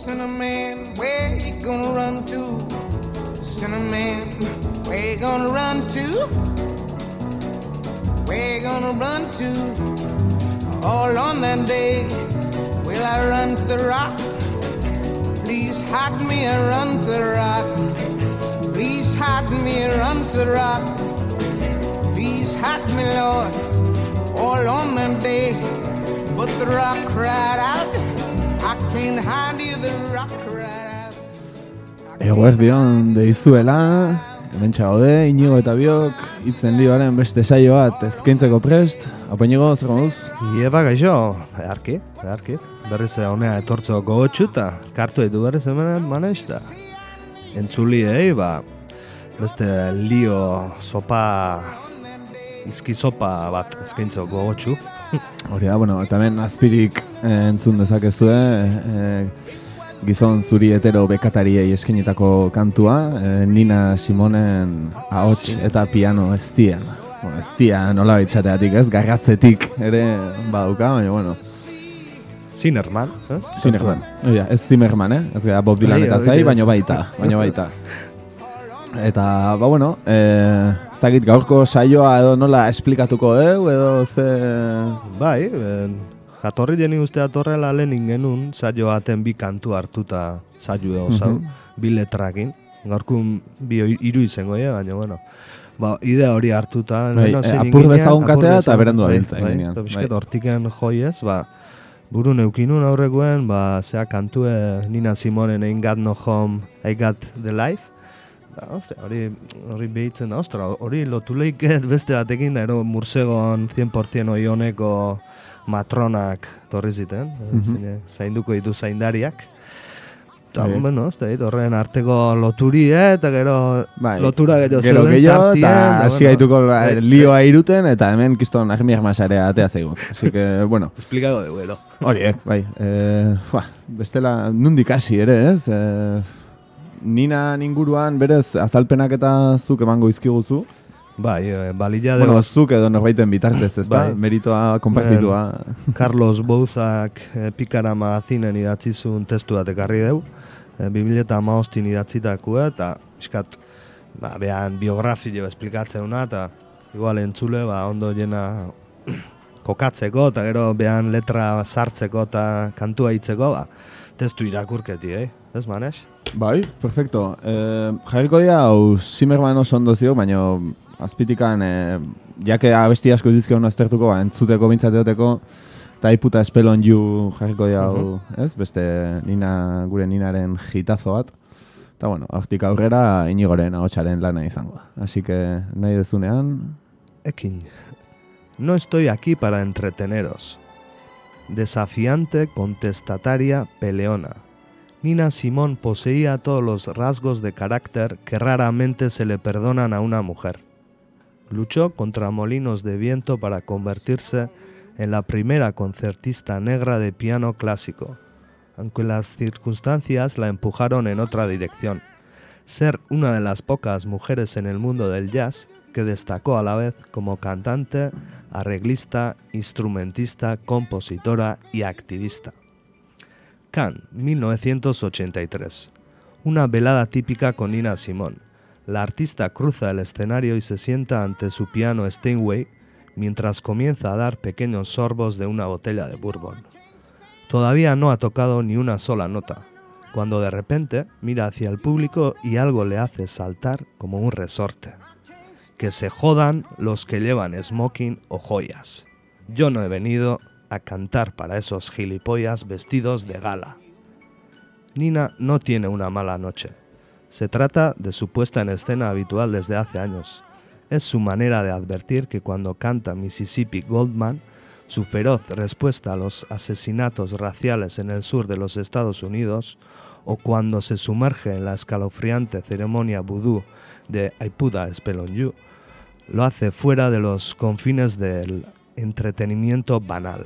Cinnamon, where you gonna run to? Cinnamon, where you gonna run to? Where you gonna run to? All on that day, will I run to the rock? Please hide me and run to the rock. Please hide me and run to the rock. Please hide me, Lord, all on that day. But the rock cried out, I can't hide you, the rock cried out. Eguerdion deizuela, hemen txagode, Inigo eta Biok, hitzen lioaren beste saio bat eskaintzeko prest. Apa Inigo, zer moduz? Ieba gaixo, beharki. Berriz honea etortzo gogotxuta, kartu ditu berriz hemen manezta. Entzuliei, beste lio sopa, izki sopa bat eskaintzeko gogotxu. Hori da, bueno, eta hemen azpirik entzun dezakezue, gizon zuri hetero bekatariei eskenitako kantua, Nina Simonen ahots eta piano eztian. Bueno, eztia nola baitzateatik, ez? Garratzetik ere badauka, baina, bueno. Zimmerman, ez? Zimmerman, ez Zimmerman, ez gara Bob Dylan eta zai, baina baita. Eta, bueno, ez dakit gaurko saioa edo nola esplikatuko edo ze... Bai, jatorri jeni uste atorrela lehenin genuen saio baten bi kantu hartuta saio osau, bi letrakin. Gaurkun bi hiru izango baina, bueno. Idea hori hartuta... Apur bezagun katea eta berendu abiltzen. Eta bizket hortiken joiez, buru neukinun aurrekoen, zea kantue Nina Simonen Ain't Got No Home, I Got The Life. Hori behitzen da, hori lotuleiket beste batekin da, Mursegon 100% oioneko matronak torri ziten, zainduko ditu zaindariak. Eta, bueno, horren arteko loturi, eta gero lotura gero gehiago, eta hasi gaituko lioa iruten, eta hemen kiston ahmiak masarea atea zaigu. Así que, bueno. Explicago de vuelo. Horiek, bai. Bestela, nundik hasi ere, ez? Nina inguruan berez azalpenak eta zuk emango izkiguzu. Bai, balilla de... Bueno, zuk edo norbaiten bitartez, ez da? Meritoa, konpartitua. Carlos Bouzak Pikara magazinen idatzizun testu bat ekarri deu. 2015 idatzitakoa, eta iskat, behan biografio esplikatzea eta igual entzule, ondo jena kokatzeko, eta gero behan letra sartzeko eta kantua hitzeko, testu irakurketi, ez manes? Bai, perfecto. Jarriko dira, Zimmerman oso ondo zio, baina azpitikan, jake abesti asko izizkeon aztertuko, entzuteko bintzateoteko, eta iputa espelon ju jarriko dira, ez? Beste gure Ninaren hitazo bat. Eta bueno, hortik aurrera Inigoren ahotsaren lana izango da. Así que, nahi dezunean... Ekin. No estoy aquí para entreteneros. Desafiante, contestataria, peleona. Nina Simone poseía todos los rasgos de carácter que raramente se le perdonan a una mujer. Luchó contra molinos de viento para convertirse en la primera concertista negra de piano clásico, aunque las circunstancias la empujaron en otra dirección. Ser una de las pocas mujeres en el mundo del jazz que destacó a la vez como cantante, arreglista, instrumentista, compositora y activista. Cannes, 1983. Una velada típica con Nina Simone. La artista cruza el escenario y se sienta ante su piano Steinway mientras comienza a dar pequeños sorbos de una botella de bourbon. Todavía no ha tocado ni una sola nota, cuando de repente mira hacia el público y algo le hace saltar como un resorte. Que se jodan los que llevan smoking o joyas. Yo no he venido a cantar para esos gilipollas vestidos de gala. Nina no tiene una mala noche. Se trata de su puesta en escena habitual desde hace años. Es su manera de advertir que cuando canta Mississippi Goldman, su feroz respuesta a los asesinatos raciales en el sur de los Estados Unidos, o cuando se sumerge en la escalofriante ceremonia vudú de Aipuda Spelonju, lo hace fuera de los confines del entretenimiento banal.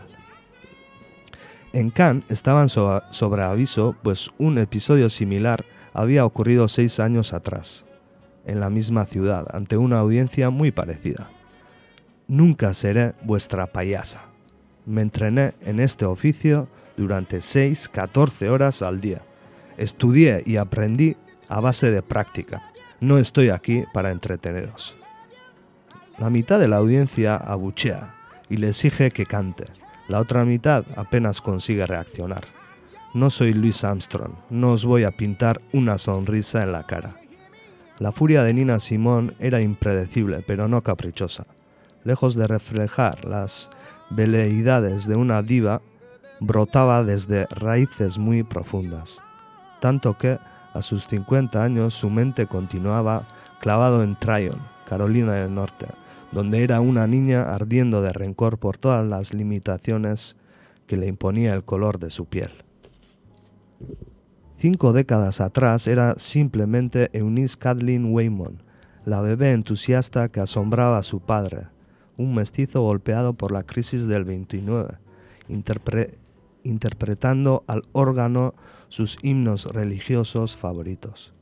En Cannes estaban sobre aviso, pues un episodio similar había ocurrido 6 años atrás, en la misma ciudad, ante una audiencia muy parecida. Nunca seré vuestra payasa. Me entrené en este oficio durante 14 horas al día. Estudié y aprendí a base de práctica. No estoy aquí para entreteneros. La mitad de la audiencia abuchea y le exige que cante. La otra mitad apenas consigue reaccionar. No soy Louis Armstrong, no os voy a pintar una sonrisa en la cara. La furia de Nina Simone era impredecible, pero no caprichosa. Lejos de reflejar las veleidades de una diva, brotaba desde raíces muy profundas. Tanto que, a sus 50 años, su mente continuaba clavado en Tryon, Carolina del Norte, donde era una niña ardiendo de rencor por todas las limitaciones que le imponía el color de su piel. 5 décadas atrás era simplemente Eunice Kathleen Waymon, la bebé entusiasta que asombraba a su padre, un mestizo golpeado por la crisis del 29, interpretando al órgano sus himnos religiosos favoritos.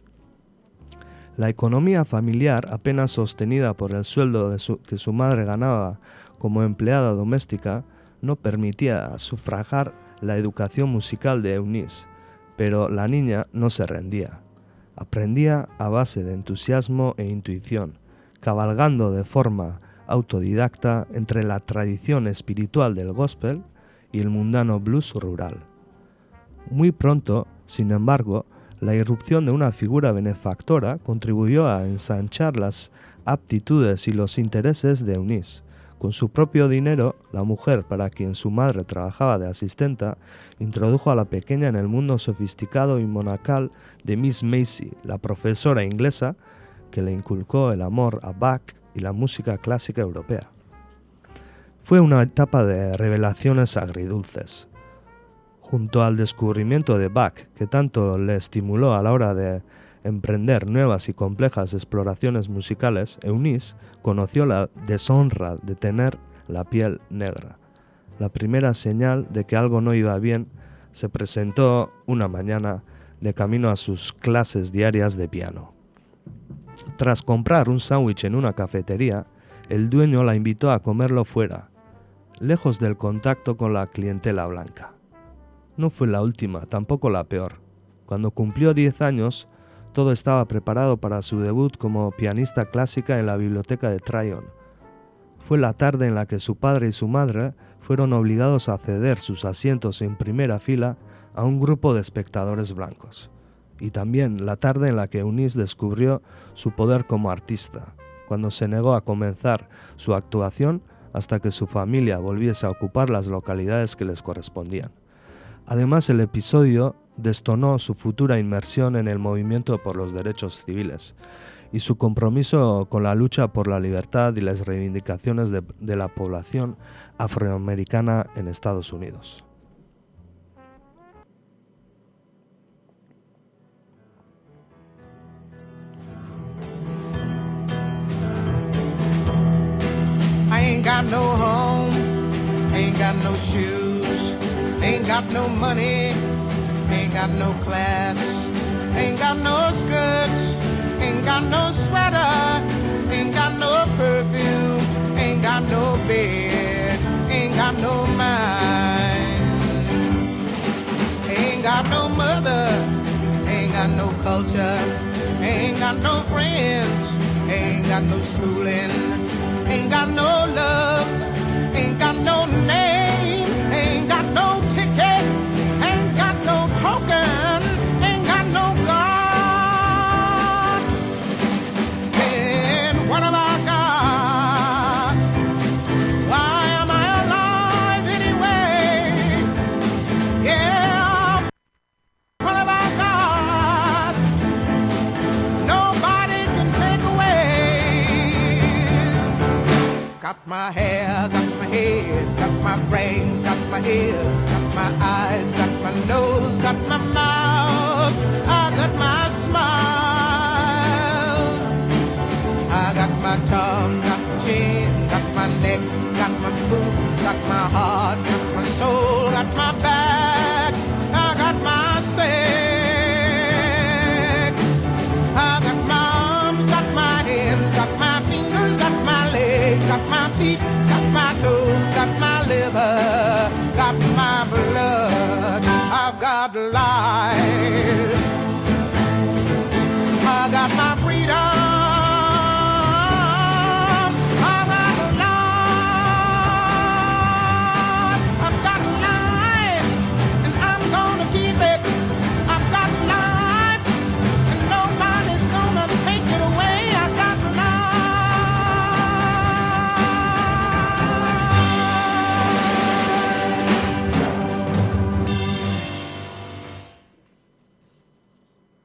La economía familiar, apenas sostenida por el sueldo que su madre ganaba como empleada doméstica, no permitía sufragar la educación musical de Eunice, pero la niña no se rendía. Aprendía a base de entusiasmo e intuición, cabalgando de forma autodidacta entre la tradición espiritual del gospel y el mundano blues rural. Muy pronto, sin embargo, la irrupción de una figura benefactora contribuyó a ensanchar las aptitudes y los intereses de Eunice. Con su propio dinero, la mujer para quien su madre trabajaba de asistenta introdujo a la pequeña en el mundo sofisticado y monacal de Miss Macy, la profesora inglesa que le inculcó el amor a Bach y la música clásica europea. Fue una etapa de revelaciones agridulces. Junto al descubrimiento de Bach, que tanto le estimuló a la hora de emprender nuevas y complejas exploraciones musicales, Eunice conoció la deshonra de tener la piel negra. La primera señal de que algo no iba bien se presentó una mañana de camino a sus clases diarias de piano. Tras comprar un sándwich en una cafetería, el dueño la invitó a comerlo fuera, lejos del contacto con la clientela blanca. No fue la última, tampoco la peor. Cuando cumplió 10 años, todo estaba preparado para su debut como pianista clásica en la biblioteca de Tryon. Fue la tarde en la que su padre y su madre fueron obligados a ceder sus asientos en primera fila a un grupo de espectadores blancos. Y también la tarde en la que Eunice descubrió su poder como artista, cuando se negó a comenzar su actuación hasta que su familia volviese a ocupar las localidades que les correspondían. Además, el episodio destonó su futura inmersión en el movimiento por los derechos civiles y su compromiso con la lucha por la libertad y las reivindicaciones de la población afroamericana en Estados Unidos. I ain't got no home, ain't got no shoes, ain't got no money, ain't got no class, ain't got no skirts, ain't got no sweater, ain't got no perfume, ain't got no bed, ain't got no mind, ain't got no mother, ain't got no culture, ain't got no friends, ain't got no schooling, ain't got no love, ain't got no name, ain't got no ticket, ain't got no token, ain't got no God. And what have I got? Why am I alive anyway? Yeah, what have I got? Nobody can take away. Got my hair, got my head, got my brains, got my ears, got my eyes, got my nose, got my mouth, I got my smile. I got my tongue, got my chin, got my neck, got my boobs, got my heart, got my soul, got my back, I got my sex. I got my arms, got my hands, got my fingers, got my legs, got my feet, got my toes, got my liver, got my blood, I've got life.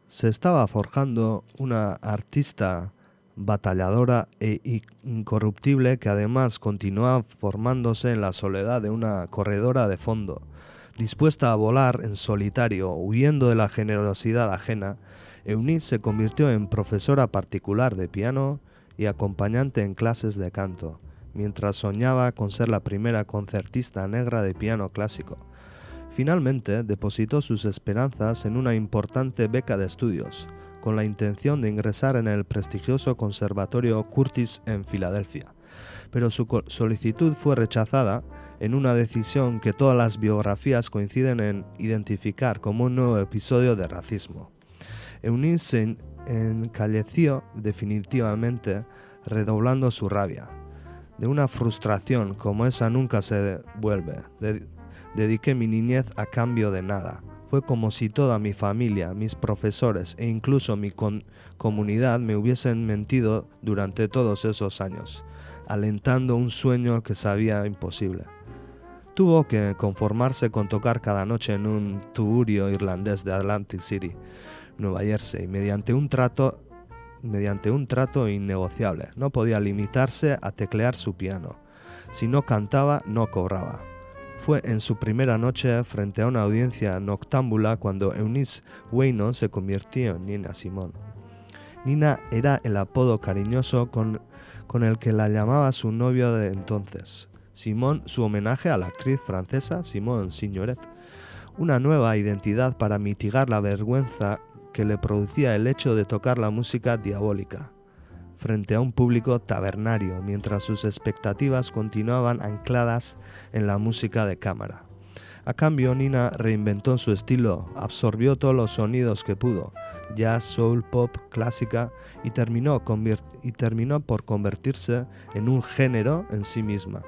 Se estaba forjando una artista batalladora e incorruptible que además continuaba formándose en la soledad de una corredora de fondo, dispuesta a volar en solitario, huyendo de la generosidad ajena. Eunice se convirtió en profesora particular de piano y acompañante en clases de canto, mientras soñaba con ser la primera concertista negra de piano clásico. Finalmente, depositó sus esperanzas en una importante beca de estudios, con la intención de ingresar en el prestigioso Conservatorio Curtis en Filadelfia. Pero su solicitud fue rechazada en una decisión que todas las biografías coinciden en identificar como un nuevo episodio de racismo. Eunice se encalleció definitivamente, redoblando su rabia. De una frustración como esa nunca se vuelve. Dediqué mi niñez a cambio de nada. Fue como si toda mi familia, mis profesores e incluso mi comunidad me hubiesen mentido durante todos esos años, alentando un sueño que sabía imposible. Tuvo que conformarse con tocar cada noche en un tugurio irlandés de Atlantic City, Nueva Jersey, mediante un trato innegociable. No podía limitarse a teclear su piano. Si no cantaba, no cobraba. Fue en su primera noche frente a una audiencia noctámbula cuando Eunice Wayno se convirtió en Nina Simone. Nina era el apodo cariñoso con el que la llamaba su novio de entonces. Simone, su homenaje a la actriz francesa Simone Signoret. Una nueva identidad para mitigar la vergüenza que le producía el hecho de tocar la música diabólica frente a un público tabernario, mientras sus expectativas continuaban ancladas en la música de cámara. A cambio, Nina reinventó su estilo, absorbió todos los sonidos que pudo, jazz, soul, pop, clásica, y terminó por convertirse en un género en sí misma.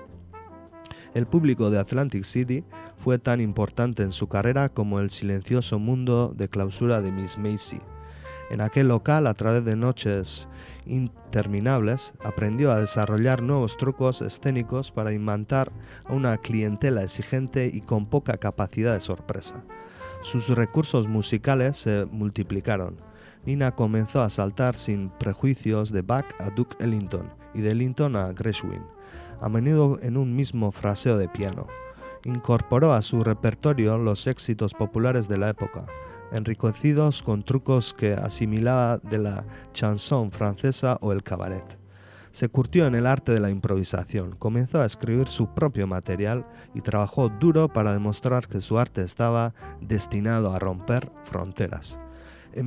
El público de Atlantic City fue tan importante en su carrera como el silencioso mundo de clausura de Miss Maisy. En aquel local, a través de noches interminables, aprendió a desarrollar nuevos trucos escénicos para imantar a una clientela exigente y con poca capacidad de sorpresa. Sus recursos musicales se multiplicaron. Nina comenzó a saltar sin prejuicios de Bach a Duke Ellington y de Ellington a Gershwin, a menudo en un mismo fraseo de piano. Incorporó a su repertorio los éxitos populares de la época, enriquecidos con trucos que asimilaba de la chanson francesa o el cabaret. Se curtió en el arte de la improvisación, comenzó a escribir su propio material y trabajó duro para demostrar que su arte estaba destinado a romper fronteras. En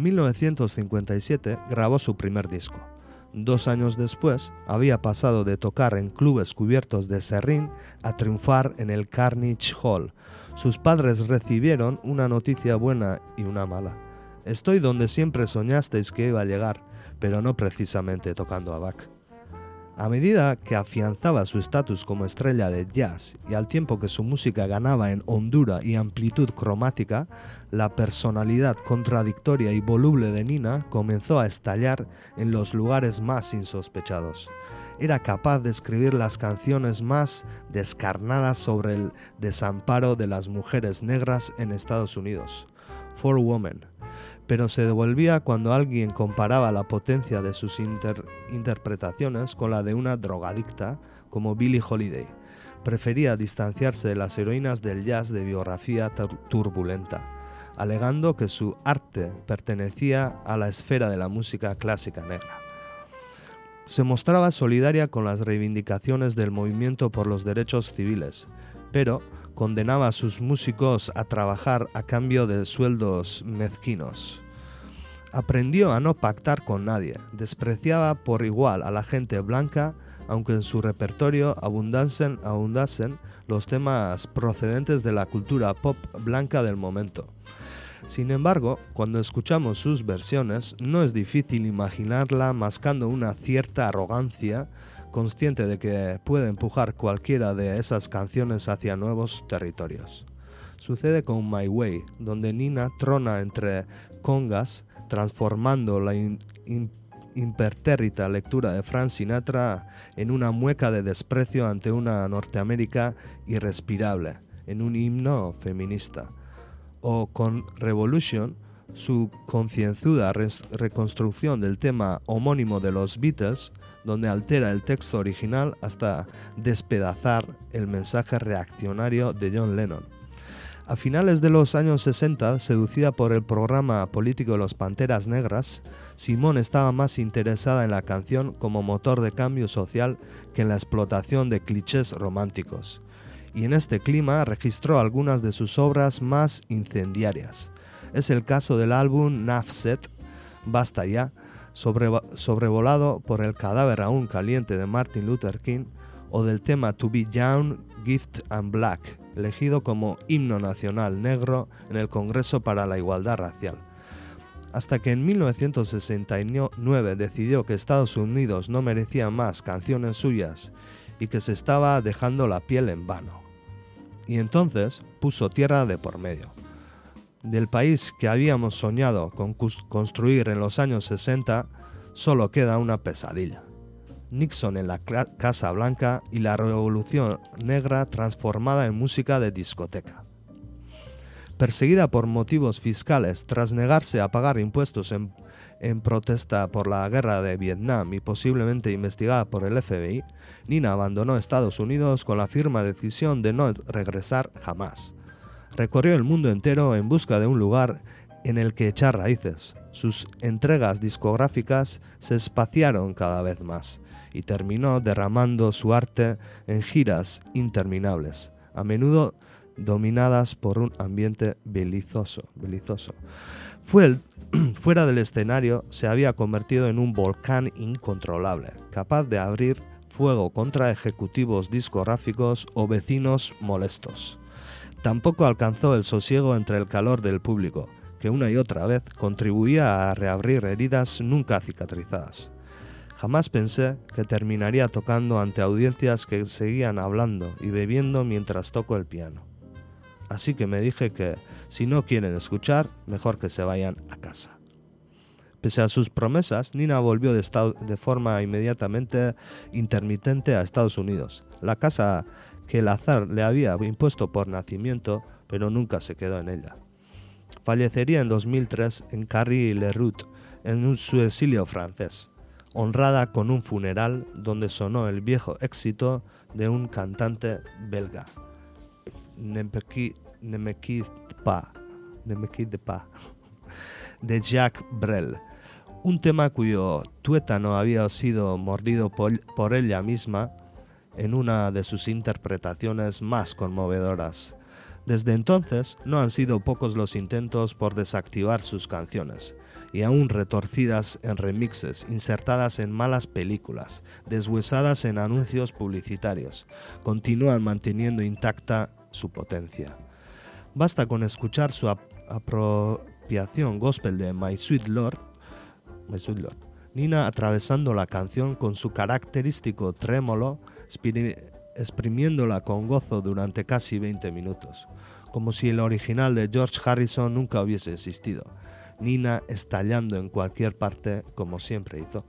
1957 grabó su primer disco. 2 años después, había pasado de tocar en clubes cubiertos de serrín a triunfar en el Carnegie Hall. Sus padres recibieron una noticia buena y una mala. Estoy donde siempre soñasteis que iba a llegar, pero no precisamente tocando a Bach. A medida que afianzaba su estatus como estrella de jazz y al tiempo que su música ganaba en hondura y amplitud cromática, la personalidad contradictoria y voluble de Nina comenzó a estallar en los lugares más insospechados. Era capaz de escribir las canciones más descarnadas sobre el desamparo de las mujeres negras en Estados Unidos, For Women, pero se devolvía cuando alguien comparaba la potencia de sus interpretaciones con la de una drogadicta como Billie Holiday. Prefería distanciarse de las heroínas del jazz de biografía turbulenta, alegando que su arte pertenecía a la esfera de la música clásica negra. Se mostraba solidaria con las reivindicaciones del movimiento por los derechos civiles, pero condenaba a sus músicos a trabajar a cambio de sueldos mezquinos. Aprendió a no pactar con nadie, despreciaba por igual a la gente blanca, aunque en su repertorio abundasen los temas procedentes de la cultura pop blanca del momento. Sin embargo, cuando escuchamos sus versiones, no es difícil imaginarla mascando una cierta arrogancia, consciente de que puede empujar cualquiera de esas canciones hacia nuevos territorios. Sucede con My Way, donde Nina trona entre congas, transformando la impertérrita lectura de Frank Sinatra en una mueca de desprecio ante una Norteamérica irrespirable, en un himno feminista. O con Revolution, su concienzuda reconstrucción del tema homónimo de los Beatles, donde altera el texto original hasta despedazar el mensaje reaccionario de John Lennon. A finales de los años 60, seducida por el programa político de los Panteras Negras, Simone estaba más interesada en la canción como motor de cambio social que en la explotación de clichés románticos. Y en este clima registró algunas de sus obras más incendiarias. Es el caso del álbum Nafset, Basta Ya, sobrevolado por el cadáver aún caliente de Martin Luther King, o del tema To Be Young, Gift and Black, elegido como himno nacional negro en el Congreso para la Igualdad Racial. Hasta que en 1969 decidió que Estados Unidos no merecía más canciones suyas y que se estaba dejando la piel en vano. Y entonces puso tierra de por medio. Del país que habíamos soñado con construir en los años 60, solo queda una pesadilla. Nixon en la Casa Blanca y la Revolución Negra transformada en música de discoteca. Perseguida por motivos fiscales tras negarse a pagar impuestos en protesta por la guerra de Vietnam y posiblemente investigada por el FBI, Nina abandonó Estados Unidos con la firme decisión de no regresar jamás. Recorrió el mundo entero en busca de un lugar en el que echar raíces. Sus entregas discográficas se espaciaron cada vez más y terminó derramando su arte en giras interminables, a menudo dominadas por un ambiente belicoso. Fuera del escenario se había convertido en un volcán incontrolable, capaz de abrir fuego contra ejecutivos discográficos o vecinos molestos. Tampoco alcanzó el sosiego entre el calor del público, que una y otra vez contribuía a reabrir heridas nunca cicatrizadas. Jamás pensé que terminaría tocando ante audiencias que seguían hablando y bebiendo mientras toco el piano. Así que me dije que, si no quieren escuchar, mejor que se vayan a casa. Pese a sus promesas, Nina volvió de forma inmediatamente intermitente a Estados Unidos, la casa que el azar le había impuesto por nacimiento, pero nunca se quedó en ella. Fallecería en 2003 en Carry-le-Rouet, en su exilio francés, honrada con un funeral donde sonó el viejo éxito de un cantante belga, Ne me quitte pas, de Jacques Brel, un tema cuyo tuétano había sido mordido por ella misma en una de sus interpretaciones más conmovedoras. Desde entonces no han sido pocos los intentos por desactivar sus canciones, y aún retorcidas en remixes, insertadas en malas películas, deshuesadas en anuncios publicitarios, continúan manteniendo intacta su potencia. Basta con escuchar su apropiación gospel de My Sweet Lord, Nina atravesando la canción con su característico trémolo, exprimiéndola con gozo durante casi 20 minutos, como si el original de George Harrison nunca hubiese existido. Nina estallando en cualquier parte, como siempre hizo.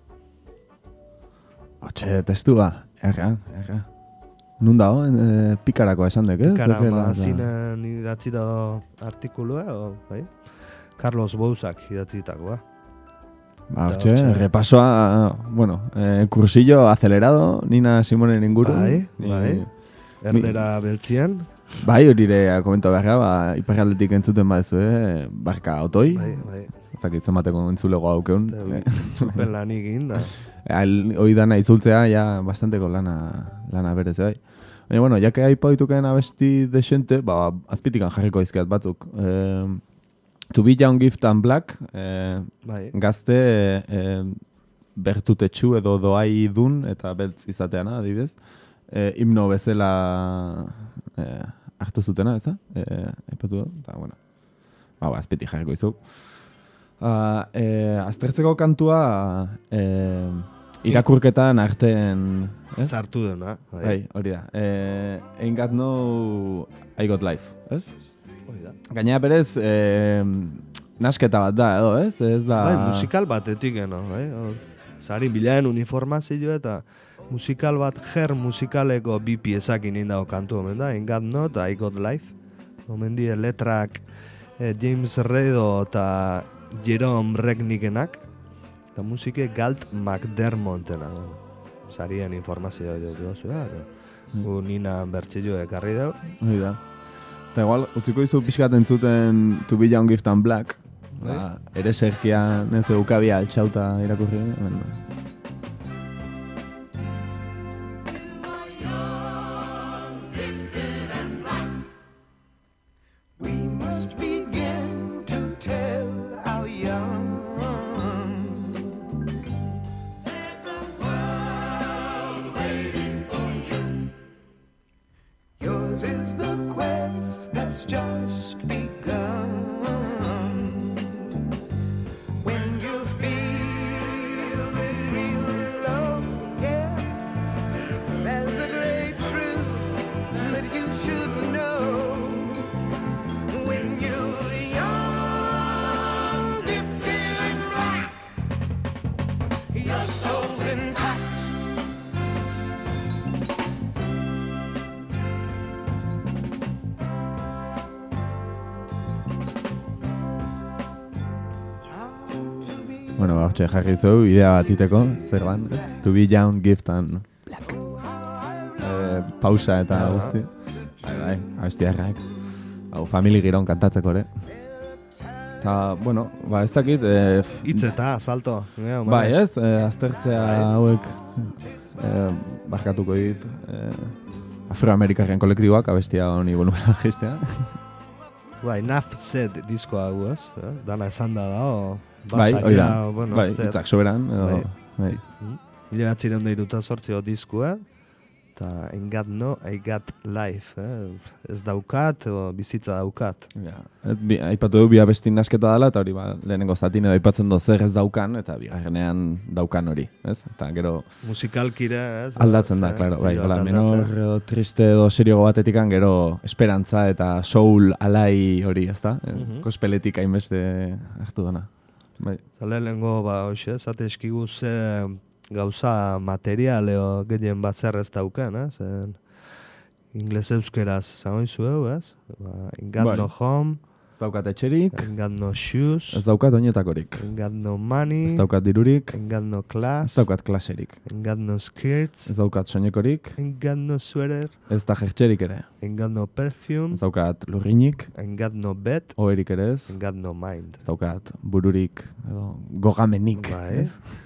Otxe, testua, erra. Nun dago, pikarako esan dek, ez? Pikara magazinen idatzita artikulua, bai? Carlos Bouzak idatzitakoa. Otxe, repasoa, kursillo acelerado, Nina Simonen inguru. Bai. Erdera beltzien. Bai, horire komento beharra, iparraldetik entzuten badezu, barka otoi. Bai. Zakitzen bateko entzulego haukeun. Zupen lan egin, da. Hoi dana izultzea, ja, bastanteko lana berez, bai. Baina, jake aipa dituken abesti desente, azpitikan jarriko izkiat batzuk. To Be Young, Gift and Black, gazte bertutetxu edo doai dun, eta beltz izateana, adibidez. Himno bezala hartu zutena, ez da? Epatu da, eta, bueno. Azpiti jarriko izuk. Aztertzeko kantua irakurketan arten sartu dena. Bai, hori da. Ain't Got No I Got Life, ez? Gainera berez nasketa bat da, edo, ez? Ez da... Bai, musikal batetik, no? Zari bilaen uniformazio eta musikal bat, musikaleko bi piezak inindao kantu, omen da? Ain't Got No, I Got Life. Omen die letrak James Redo eta Jerome Regnickenak, eta musike Galt McDermottena. Sarien informazioa duzu, nina bertxillo ekarri dau. Hori da. Eta igual, utziko izu pixkat entzuten To Be Young, Gift and Black. Ere serkia, nezu eukabia altxauta irakurri. We must begin to tell our young. There's a world waiting for you. Yours is the quest that's just begun. When you're feeling real low, yeah, there's a great truth that you should know. When you're young, gifted and black, your soul's intact. Bueno, hortxe jarri zu, idea bat iteko, zer ban, To Be Young, Gift and Black. Pausa eta guzti. Bai, abestiarrak. Hau, family giron kantatzeko, ere. Eta, bueno, ez dakit... Hitz eta, salto. Bai, ez, aztertzea hauek barkatuko dit afroamerikarren kolektiboak abestia honi volumena jistea. Bai, Enough Said diskoa hau, ez? Dana esan da, bai, oida, bai, itzak soberan. Bai. Mila batzireun deiruta sortzio diskua, eta I Got Life, ez daukat, bizitza daukat. Ja, aipatu du bi abestin nasketa dela, eta hori lehenengo zatin edo aipatzen do zer ez daukan, eta bigarrenean daukan hori, ez? Eta gero... Musikalkire, ez? Aldatzen da, klaro, bai, hola, menor edo triste edo seriogo batetikan, gero esperantza eta soul alai hori, ez da? Kospeletik hainbeste hartu dana. Bai. Lehenengo, hoxe, zate eskigu ze gauza material edo gehien bat zer ez dauken, ez? Ingles euskeraz zagoizu ez? I got no home. Ez daukat etxerik. I got no shoes. Ez daukat oinetakorik. I got no money. Ez daukat dirurik. I got no class. Ez daukat klaserik. I got no skirts. Ez daukat soinekorik. I got no sweater. Ez da jertxerik ere. I got no perfume. Ez daukat lurrinik. I got no bed. Oherik ere ez. I got no mind. Ez daukat bururik edo gogamenik. Bai,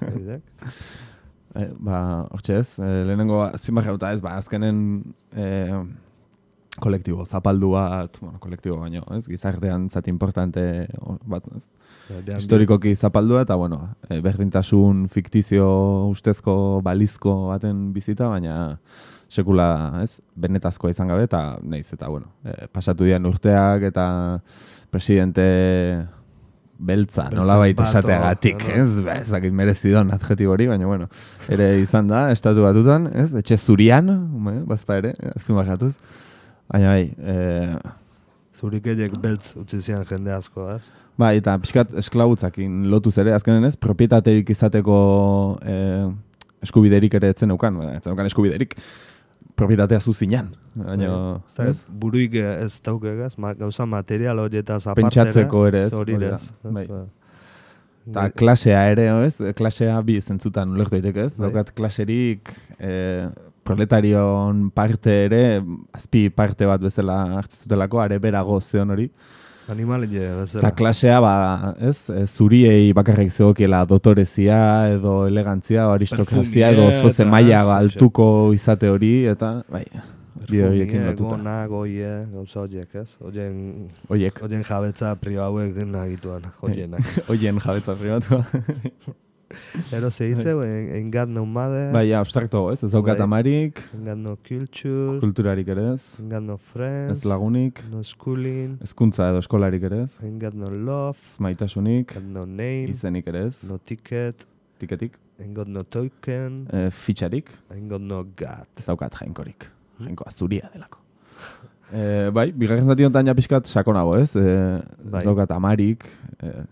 hortxe ez, lehenengo azpimarrauta ez, azkenen kolektibo zapaldu bat, kolektibo baino, ez, gizartean zati importante bat, ez, historikoki zapaldua, eta, berdintasun fiktizio ustezko balizko baten bizita, baina sekula, ez, benetazkoa izan gabe, eta nahiz, eta, pasatu dian urteak, eta presidente... beltza, nolabait esateagatik, ez? Ez dakit merezidon adjetibo hori, baina, ere izan da, estatu batutan, ez? Etxe zurian, bazpa ere, azpimarratuz. Baina, Zurikeiek beltz utzi zian jende asko, ez? Bai, eta pixkat esklabutzakin lotuz ere, azkenen ez, propietaterik izateko eskubiderik ere etzen neukan, eskubiderik. Propietatea zuzinan. Ez? Buruik ez daukegaz, gauza material horietaz apartera. Pentsatzeko ere ez. Bai. Eta klasea ere, ez? Klasea bi zentzutan ulertu daiteke ez. Daukat klaserik proletarion parte ere, azpi parte bat bezala hartzetutelako, are berago zeon hori. Animalie bezala. Eta klasea, ez? Zuriei bakarrik zegokiela dotorezia edo elegantzia o aristokrazia edo zoze maila altuko izate hori, eta, bai, bi horiekin lotuta. Gona, goie, gauza horiek, ez? Horien jabetza pribauek nagituan, horienak. Horien jabetza pribatu. Ero zehitze, engat no mother. Bai, abstrakto, ez daukat amarik. Engat no culture. Kulturarik ere ez. Engat no friends. Ez lagunik. No schooling. Hezkuntza edo eskolarik ere ez. Engat no love. Ez maitasunik. Engat no name. Izenik ere ez. No ticket. Tiketik. Engat no token. Fitxarik. Engat no gat. Ez daukat jainkorik. Jainko azuria delako. Bai, bigarren zati honetan ja pixkat sakonago, ez? Ez daukat amarik.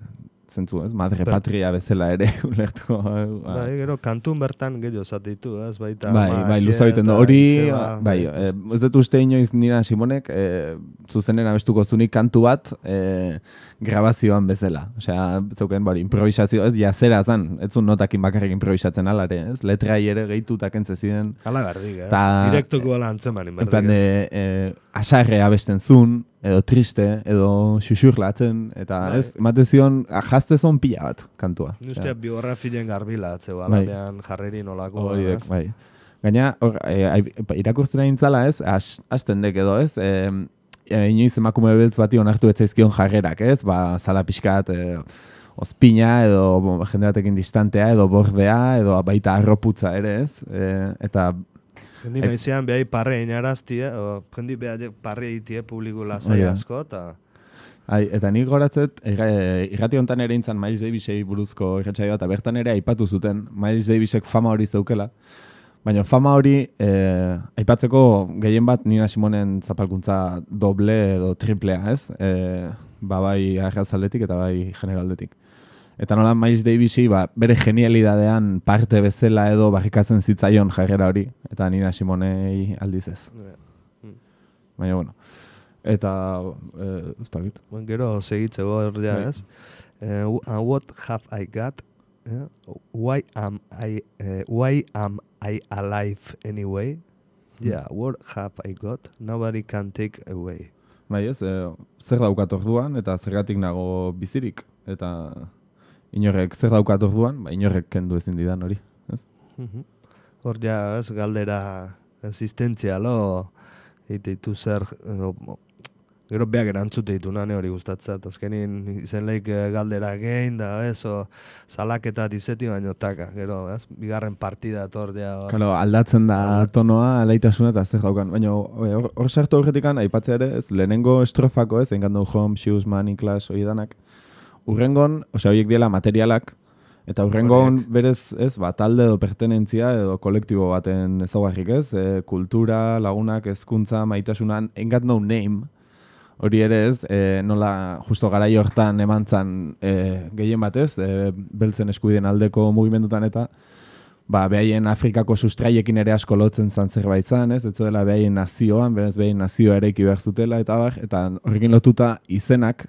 zentzu, ez? Madre patria bezala ere ulertuko. Bai, gero kantun bertan gehiago zatitu, ez? Baita Bai, luza egiten du. Hori, bai, ez dut uste inoiz Nina Simonek zuzenen abestuko zunik kantu bat grabazioan bezala. Osea, zeuken, improvisazio, ez jazera zan, ez zun notakin bakarrik improvisatzen alare, ez? Letrai ere gehitutak entzeziden. Ala berdik, ez? Direktuko ala antzemanin berdik, ez? En plan asarre abesten zun, edo triste, edo xuxurlatzen, eta ez, ematen zion, jaztezon pila bat kantua. Nustea biografilen garbila, atzeu, alabean jarreri nolako. Bai. Gaina, irakurtzen aintzala ez, hasten dek edo ez, inoiz emakume beltz bati onartu etzaizkion jarrerak ez, zala pixkat ospina edo jende batekin distantea edo bordea edo baita arroputza ere ez, eta jendi naizean behai parre inaraztie, jendi behai parre itie publiko lazai asko, eta... Eta nik goratzet, irrati honetan ere intzan Miles Davisei buruzko irratsaioa, eta bertan ere aipatu zuten Miles Davisek fama hori zeukela, baina fama hori aipatzeko gehien bat Nina Simonen zapalkuntza doble edo triplea, ez? Bai arrazaldetik eta bai generaldetik. Eta nola Miles Davisi bere genialidadean parte bezala edo barrikatzen zitzaion jarrera hori, eta Nina Simonei aldiz ez. Baina, bueno. Eta, ez da git. Gero segitzeko horria ez. And what have I got? Why am I alive anyway? Yeah, what have I got? Nobody can take away. Bai ez, zer daukat orduan eta zergatik nago bizirik. Eta inorrek zer daukat orduan, inorrek kendu ezin didan hori. Hor ja, ez, galdera existentzialo, eiteitu zer... Gero beak erantzute ditu nane hori gustatzat, azkenin izen lehik galdera gehin da, salaketa dizeti baino taka, gero, bigarren partida tordea. Claro, aldatzen da tonoa, alaitasuna eta zer daukan, baina hor sartu horretikan, aipatzea ere, ez, lehenengo estrofako, ez, engandu home, shoes, money, class, hori danak, urrengon, osea, horiek diela materialak, eta urrengon berez, ez, talde edo pertenentzia edo kolektibo baten ezaugarrik, ez, kultura, lagunak, hezkuntza, maitasunan, engat no name, hori ere ez, nola justo garai hortan emantzan gehien batez, beltzen eskubideen aldeko mugimendutan eta behaien Afrikako sustraiekin ere asko lotzen zan zerbait zan, ez dela behaien nazioan, beraz behaien nazioa ere ikibehar zutela, eta horrekin lotuta izenak,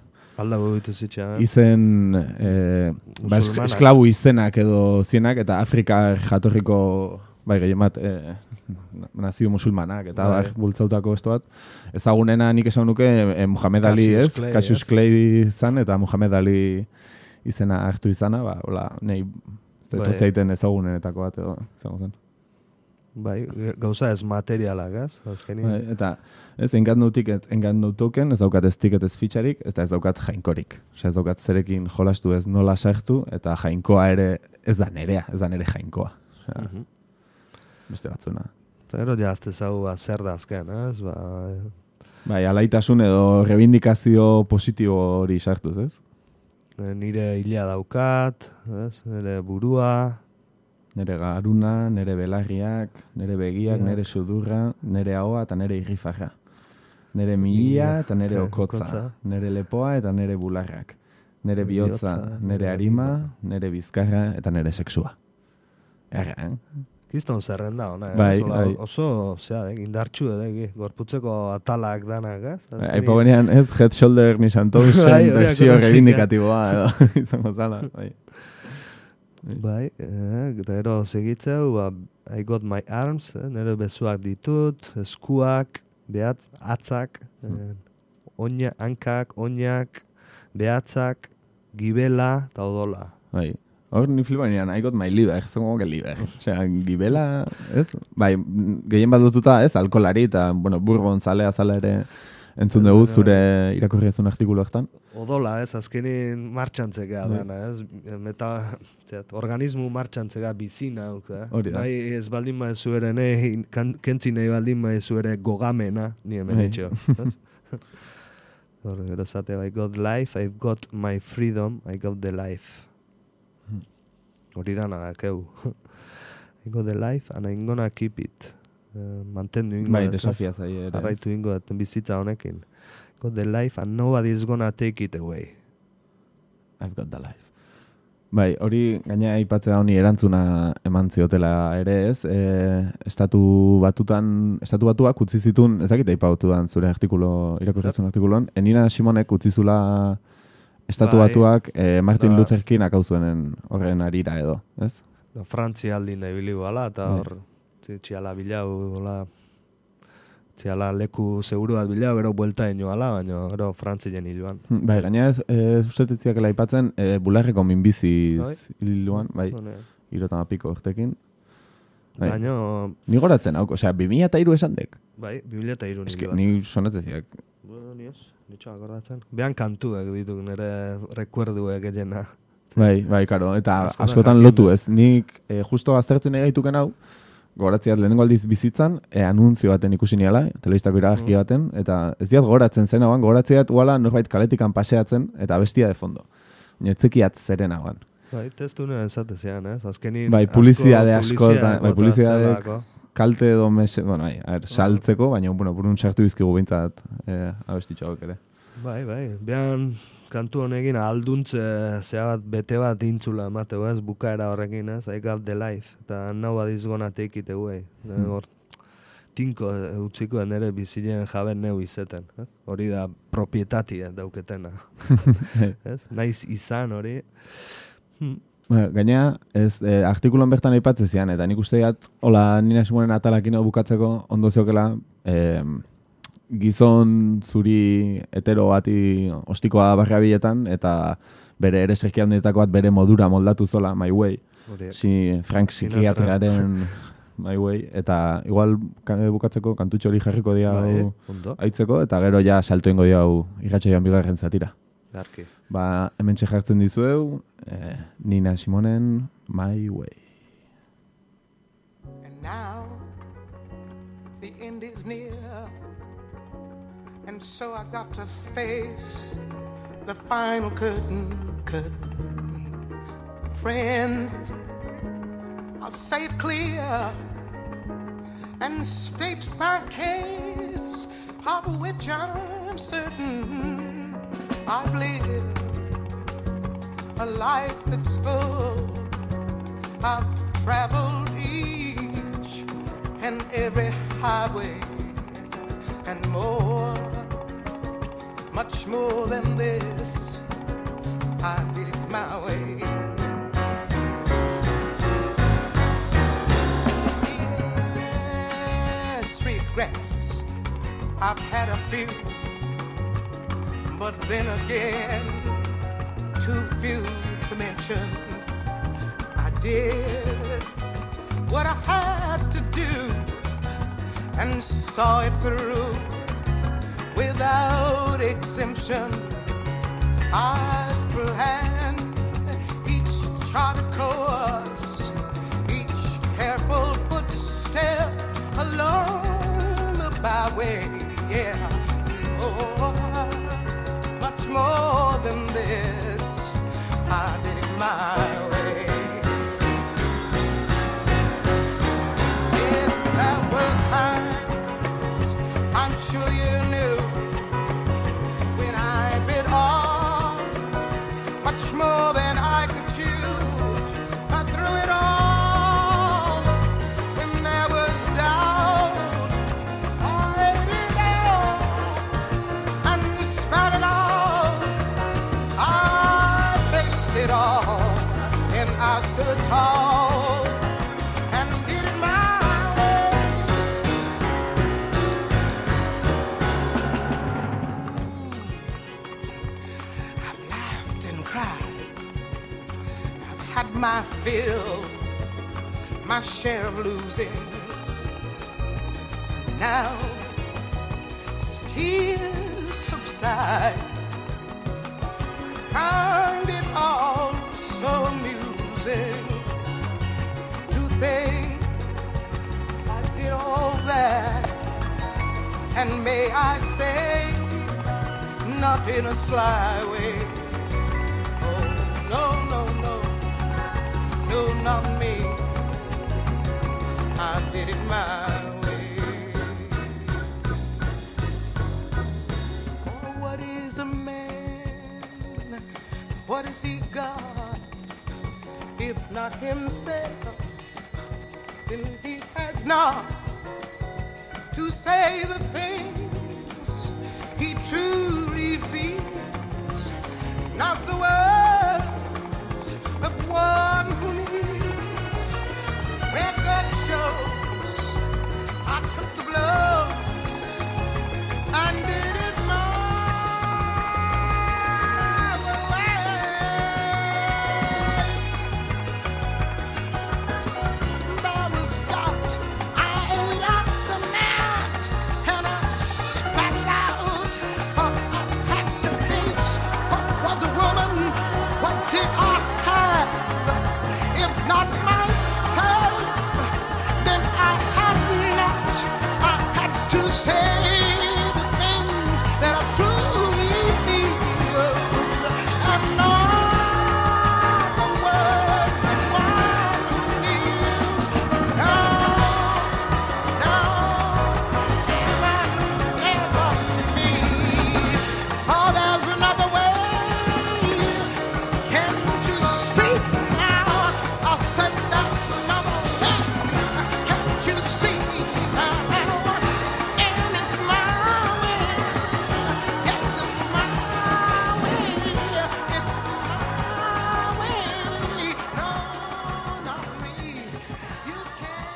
izen esklabu izenak edo zienak, eta Afrika jatorriko gehien bat nazio musulmanak eta bultzautako bestu bat. Ezagunena nik esan nuke Muhammad Ali, ez? Cassius Clay izan eta Muhammad Ali izena hartu izana, nahi totzaiten ezagunenetako bat edo izango zen. Bai, gauza ez materialak, ez? Eta ez engandutuken, ez daukat ez tiket ez fitxarik, eta ez daukat jainkorik. Ez daukat zerekin jolastu ez nola sartu, eta jainkoa ere ez da nerea, ez da nere jainkoa. Beste batzuna. Pero ja azte zau zer da azken, ez? Bai, alaitasun edo rebindikazio positibo hori sartuz, ez? Nire hilea daukat, ez? Nire burua. Nire garuna, nire belarriak, nire begiak, nire sudurra, nire ahoa eta nire irrifarra. Nire mihia eta nire okotza. Nire lepoa eta nire bularrak. Nire bihotza, nire harima, nire bizkarra eta nire sexua. Erra, Kiston zerrenda hona, oso, indartxu edeki, gorputzeko atalak danak, ez? Aipo benean, ez, head, shoulder, ni Santousen, versio reivindikatiboa, edo, izango zala, bai. Bai, eta ero segitzeu, I got my arms, nire bezuak ditut, eskuak, atzak, hankak, oinak, behatzak, gibela, eta odola. Bai. Hor ni flipanean, I got my liver, zongo que liver. Osea, gibela, ez? Bai, gehien bat dututa, ez, alkolari, eta, burbon zalea ere entzun dugu zure irakurri ezun artikulu hortan. Odola, ez, azkenin martxantzeka dana, ez? Organismu martxantzeka bizina, hori da. Bai, ez baldin maezu ere, kentzi nahi baldin maezu ere gogamena, ni hemen etxeo. Hor, gero zate, I got life, I've got my freedom, I got the life. Hori dana dakeu. I got the life and I'm gonna keep it. Mantendu ingo. Bai, desafiatzai ere. Arraitu ingo bizitza honekin. I got the life and nobody is gonna take it away. I've got the life. Bai, hori gaina aipatzea honi erantzuna eman ziotela ere ez, estatu batuak utzi zitun, ez dakit aipatu dan zure irakurtzen artikuloan, Nina Simonek utzi zula estatu batuak Martin Luther King akauzuenen horren arira edo, ez? Frantzia aldin da ibili bala, eta hor txiala bilau, txiala leku seguru bat bilau, gero buelta inoala, baina gero Frantzien hiluan. Bai, gaina ez ustetetziakela aipatzen, bularreko minbiziz hiluan, bai, irotan apiko urtekin. Baina... Ni goratzen hau, osea, 2003 esan dek. Bai, 2003 eski, ni sonatzeziak. Bueno, ni ez, nitxo akordatzen. Behan kantuek dituk nire rekuerduek egena. Bai, karo, eta askotan lotu ez. Nik justo aztertzen egaituken hau, goratziat lehenengo aldiz bizitzan, anuntzio baten ikusi niala, telebistako iragarki baten, eta ez diat goratzen zen hauan, goratziat uala norbait kaletikan paseatzen, eta bestia de fondo. Netzekiat zeren hauan. Bai, testu nuen zatezean, ez? Azkenin bai, publizidade asko, bai, publizidade kalte edo mese, bueno, saltzeko, baina, bueno, burun sartu izkigu bintzat abestitxo hauek ere. Bai, behan kantu honekin alduntze zehabat bete bat intzula emateu ez, bukaera horrekin ez, I got the life, eta nobody's gonna take it away. Hor, tinko utziko nere bizilen jaben neu izeten, ez? Hori da propietatia dauketena. Ez? Naiz izan hori. Gaina, artikuloan bertan aipatzen zian, eta nik uste diat, hola Nina Simonen atalakin bukattzeko ondo zeokela, gizon zuri hetero bati ostikoa barrabiletan, eta bere ere serki handietako bat bere modura moldatu zola, My Way. Frank psikiatraren My Way, eta igual bukatzeko kantutxo hori jarriko dia aitzeko, eta gero ja salto ingo dia irratsaioan bigarren zatira. Garki. Ba, hemen jartzen dizueu, Nina Simonen My Way. And now the end is near, and so I got to face the final curtain. Friends, I'll say it clear and state my case, of which I'm certain. I've lived a life that's full. I've traveled each and every highway and more, much more than this. I did it my way. Yes, regrets, I've had a few, but then again, too few to mention. I did what I had to do and saw it through without exemption. I planned each charted course, each careful footstep along the byway, yeah. Oh, much more than this, I did it my way. Yes, there were times, I'm sure you knew, when I bit off much more than I could chew. I threw it all when there was doubt. I ate it all and spat it out. I faced it all and I stood tall and did it my way. I've laughed and cried. I've had my fill, my share of losing. Now tears subside. I find it all so amusing to think I did all that, and may I say, not in a sly way. Oh, no, no, no, no, not me. I did it my way. Oh, what is a man? What has he got? not himself, then he has not to say the things he truly feels, not the words of one who needs. Record shows I took the blows and did it my way. There was doubt. I ate up the gnat and I spat it out. I had to face what was a woman. What did I have? If not myself, then I had not. I had to say the things that I truly feel, and not the words that one needs. No, never me. Oh, there's another way. Can't you see now? I said there's another way. Can't you see now? And it's my way. Yes, it's my way. It's my way. No, not me. You can't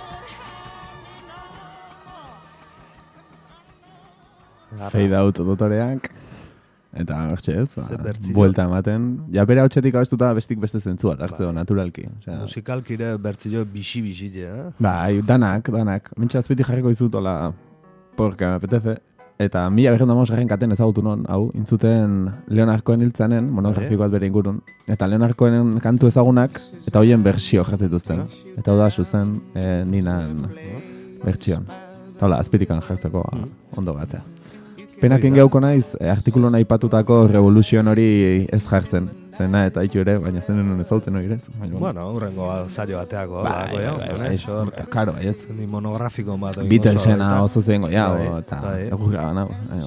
have me, no. Fade out dotoreak. Eta hortxe ez, Ze bertsio. buelta ematen. Ja bere hautsetik abestuta bestik beste zentzua hartzeo naturalki. Osea, Musikalkire bertzio bixi-bixi, bai, danak. Mentxe azpitik jarriko izutola porque me apetece. Eta 1950 katen ezagutu non, hau, intzuten Leonard Cohen hiltzanen, monografikoat bere ingurun. Eta Leonard Cohenen kantu ezagunak, eta hoien bersio jartzituzten. Eta hau da zuzen Ninan bertsioan. Eta hola, azpitikan jartzeko ondo gatzea. Penakin geuko naiz, artikulu nahi patutako revoluzion hori ez jartzen. Zena eta itu ere, baina zenen ezautzen hori ez. Bueno, hurrengo saio bateako. Karo, baietz. Ni monografiko bat. Beatlesena oso zengo, ja, Bai, eta bai. egurra gana.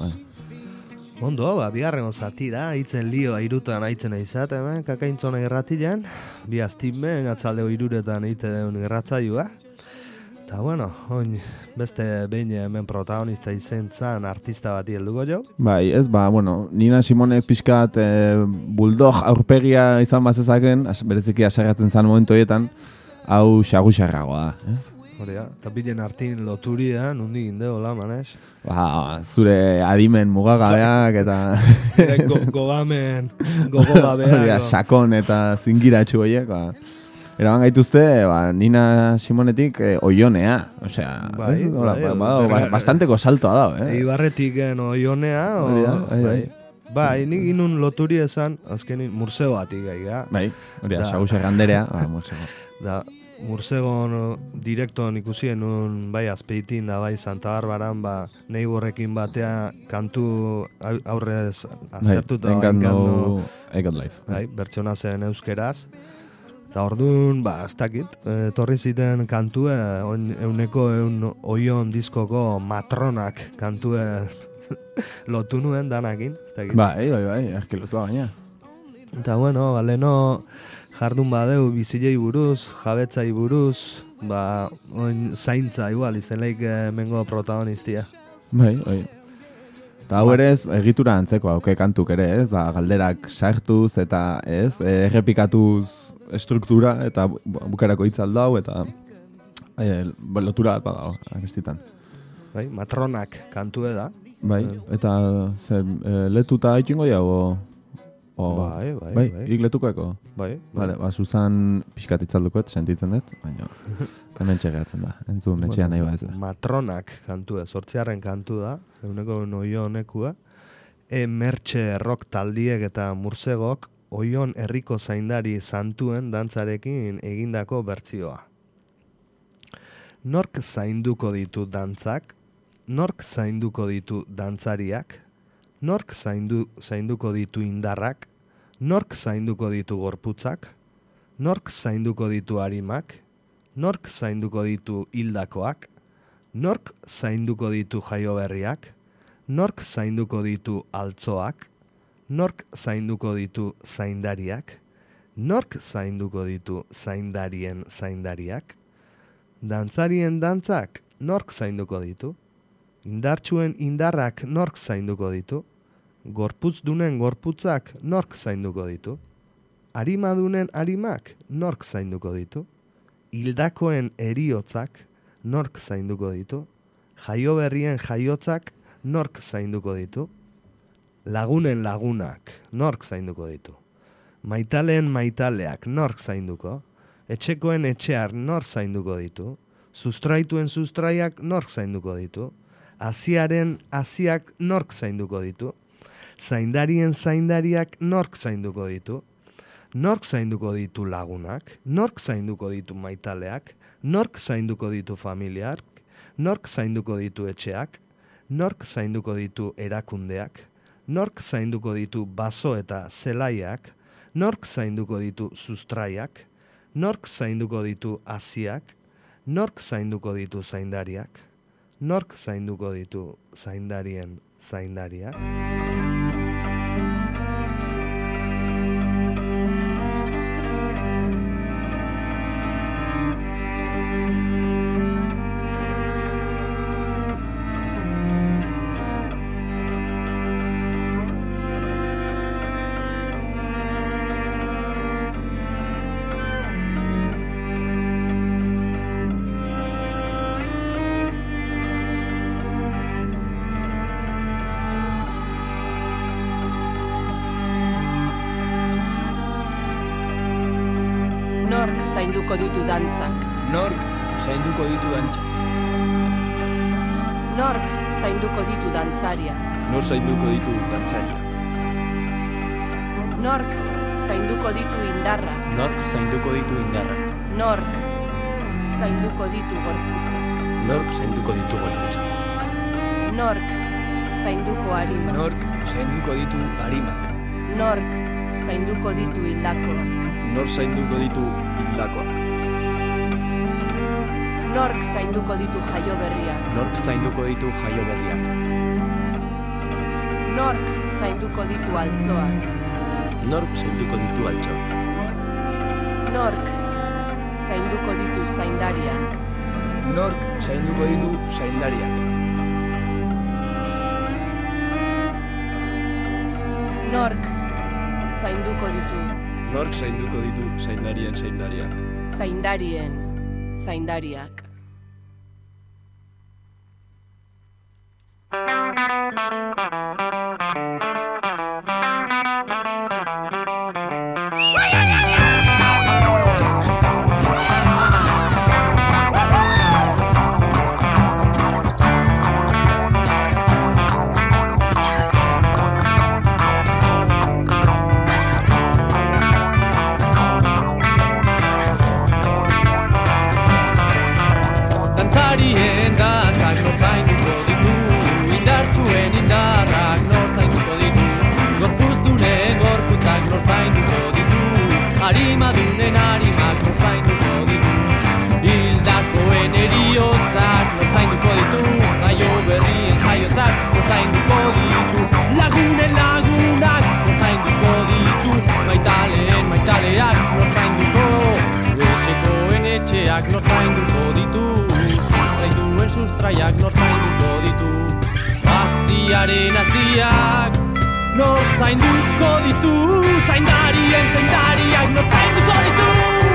Ondo, bigarrengo zatira, hitzen lioa irutan haitzen eizat, hemen, kakaintzona irratilean, bi aztimen, atzaldeo iruretan egiten irratzaioa. Eta bueno, oin beste behin hemen protagonista izen zan artista bati helduko jo. Bai, ez, bueno, Nina Simonek pixkat bulldog aurpegia izan bazezaken, bereziki asarratzen zan momentu horietan, hau xagusarragoa, ez? Hori da, eta bilen artin loturia, nundi gindeo la, manes. Zure adimen mugagabeak eta... Gogamen, gogogabeak. Sakon eta zingiratxu horiek, eraban gaituzte, Nina Simonetik oionea, osea, bastanteko saltoa da, Ibarretik oionea, bai, nik inun loturi esan, azkenin mursegoatik gaiga. Bai, hori da, Xagusarra anderea, mursego. Da, mursegon direkton ikusien nun, bai, azpeitin da, bai, Santa Barbaran, neighborrekin batea kantu aurrez aztertuta. I Got Life. Bai, bertsona zen euskeraz. Eta orduan, ez dakit, torri ziten kantue, euneko oion diskoko matronak kantue lotu nuen danakin. Bai, erki lotua gaina. Eta bueno, leheno jardun badeu bizilei buruz, jabetzai buruz, zaintza igual, izenleik mengo protagonistia. Bai. Eta hau ere ez, egitura antzeko hauke kantuk ere ez, galderak sartuz eta ez, errepikatuz estruktura eta bukarako hitzaldau eta lotura bat badago, abestitan. Bai, matronak kantue da. Bai, eta letuta haitingo jau? Bai, letukoeko? Bai. Vale, Susan pixkat hitzaldukoet, sentitzen dut, baina hemen txegatzen da, entzun etxean nahi bat ez da. Matronak kantue, 8. kantu da, eguneko noio honekua. Mertxe rock taldiek eta mursegok oion herriko zaindari santuen dantzarekin egindako bertsioa. Nork zainduko ditu dantzak? Nork zainduko ditu dantzariak? Nork zainduko ditu indarrak? Nork zainduko ditu gorputzak? Nork zainduko ditu arimak? Nork zainduko ditu hildakoak? Nork zainduko ditu jaioberriak? Nork zainduko ditu altzoak? Nork zainduko ditu zaindariak? Nork zainduko ditu zaindarien zaindariak? Dantzarien dantzak nork zainduko ditu? Indartsuen indarrak nork zainduko ditu? Gorputzdunen gorputzak nork zainduko ditu? Arimadunen arimak nork zainduko ditu? Hildakoen heriotzak nork zainduko ditu? Jaioberrien jaiotzak nork zainduko ditu? Lagunen lagunak nork zainduko ditu? Maitaleen maitaleak nork zainduko? Etxekoen etxear nork zainduko ditu? Sustraituen sustraiak nork zainduko ditu? Aziaren aziak nork zainduko ditu? Zaindarien zaindariak nork zainduko ditu? Nork zainduko ditu lagunak? Nork zainduko ditu maitaleak? Nork zainduko ditu familiak? Nork zainduko ditu etxeak? Nork zainduko ditu erakundeak? Nork zainduko ditu baso eta zelaiak? Nork zainduko ditu sustraiak? Nork zainduko ditu aziak? Nork zainduko ditu zaindariak? Nork zainduko ditu zaindarien zaindariak? Nork zainduko ditu dantzak? Nork zainduko ditu dantzak? Nork zainduko ditu dantzariak? Nork zainduko ditu dantzariak? Nork zainduko ditu indarrak? Nork zainduko ditu indarrak? Nork zainduko ditu gorputzak? Nork zainduko ditu gorputzak? Nork zainduko arimak? Nork zainduko ditu arimak? Nork zainduko ditu hildakoak? Nork zainduko ditu hildakoak? Nork zainduko ditu jaioberriak? Nork zainduko ditu jaioberriak? Nork zainduko ditu altzoak? Nork zainduko ditu altzoak? Nork zainduko ditu zaindariak? Nork zainduko ditu zaindariak? Nork zainduko ditu? Nork zainduko ditu zaindarien zaindariak? Zaindarien zaindariak. Dantzarien dantzak nor zainduko ditu, indartsuen indarrak nor zainduko ditu, gorpuzdunen gorputzak nor zainduko ditu, arimadunen arimak nor zainduko ditu, hildakoen heriotzak nor zainduko ditu, jaio berrien jaiotzak nor zainduko ditu, lagunen lagunak nor zainduko ditu, maitaleen maitaleak nor zainduko, etxekoen etxeak nor zainduko ditu, sustraituen sustraiak nor zainduko ditu, aziaren aziak nor zainduko ditu, zaindarien zaindariak nor zainduko ditu.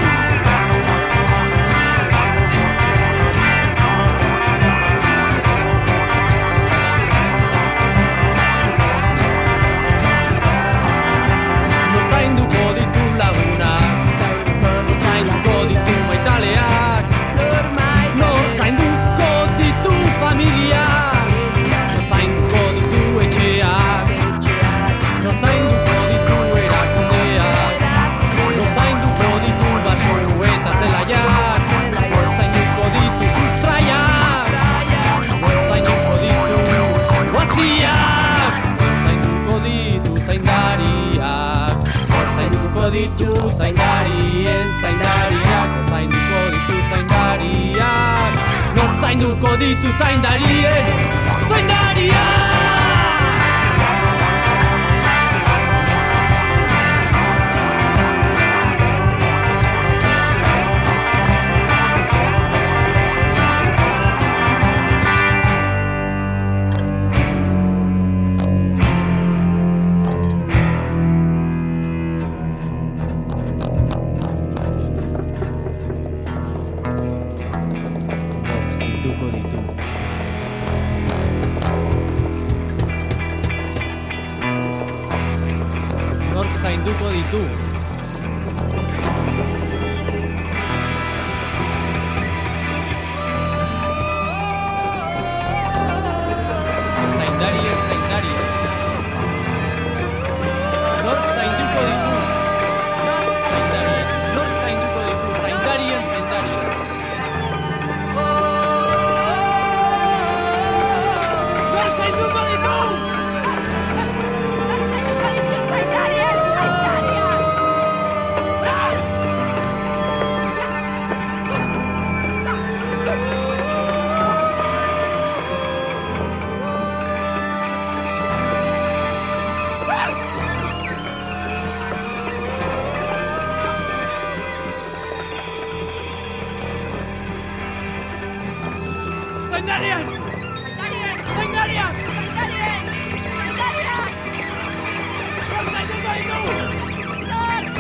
Nor zainduko ditu lagunak, zainduko ditu maitaleak, nor zainduko ditu familiak, nor zainduko ditu etxeak, nor zainduko ditu erakundeak, nor zainduko ditu baso eta zelaiak, nor zainduko ditu sustraiak, nor zainduko ditu guaziak, nor zainduko ditu zaindariak, nor zainduko ditu zaindarien zaindariak, nor zainduko ditu zaindariak, nor zainduko ditu zaindarien zaindariak. ditu. Zaindarien zaindaria. Nork zainduko ditu. Zaindarien. Nork zainduko ditu. Zaindarien zaindaria. Nork zainduko ditu. Zaindarien! Zaindarien! Nork zainduko ditu.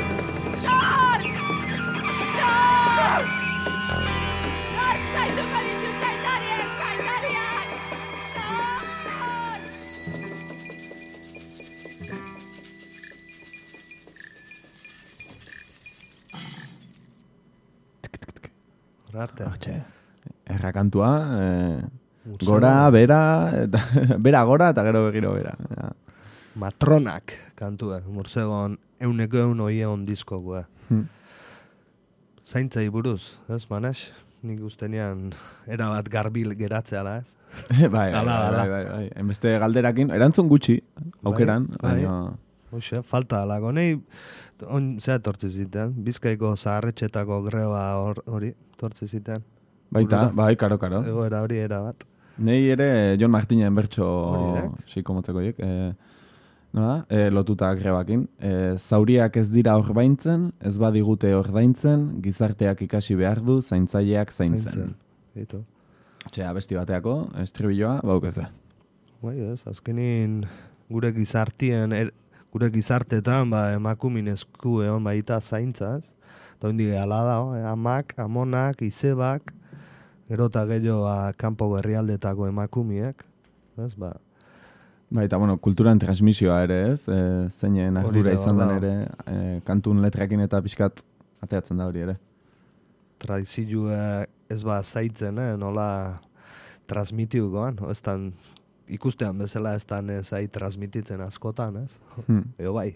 Arte. Hortxe, errakantua, gora, bera, eta bera gora eta gero begiro bera. Ja. Matronak kantua, Mursegon 100% oie on diskoa. Zaintzai buruz, ez, Manes? Nik ustenean erabat garbil geratzeala, ez? bai. Hala. Enbeste galderakin, erantzun gutxi, aukeran. Bai. Baina, Hoxe, falta alako. Nei, zea tortzi ziten, Bizkaiko zaharretxetako greba hori tortzi ziten. baita, Burura. bai, karo. Egoera hori erabat. Nei ere Jon Martinen bertso Horiek. seiko motzekoiek. Nola? Lotuta grebakin. Zauriak ez dira orbaintzen, ez badigute ordaintzen, gizarteak ikasi behar du, zaintzaileak zaintzen. Itu. Txea, besti bateako, estribilloa, baukeze. Bai, ez, azkenin gure gizartien, gure gizartetan, emakumin esku egon baita zaintzaz. Eta hondik ala da, amak, amonak, izebak, gero eta gehiago kanpo herrialdetako emakumiek. Ez, Baita, bueno, kulturan transmisioa ere, ez? Zeinen Hori ardura da, izan den hor ere, kantun letrakin eta pixkat ateatzen da hori ere. tradizioa ez zaitzen, nola transmitiukoan, ez tan ikustean bezala ez tan zai transmititzen askotan, ez? Eo bai.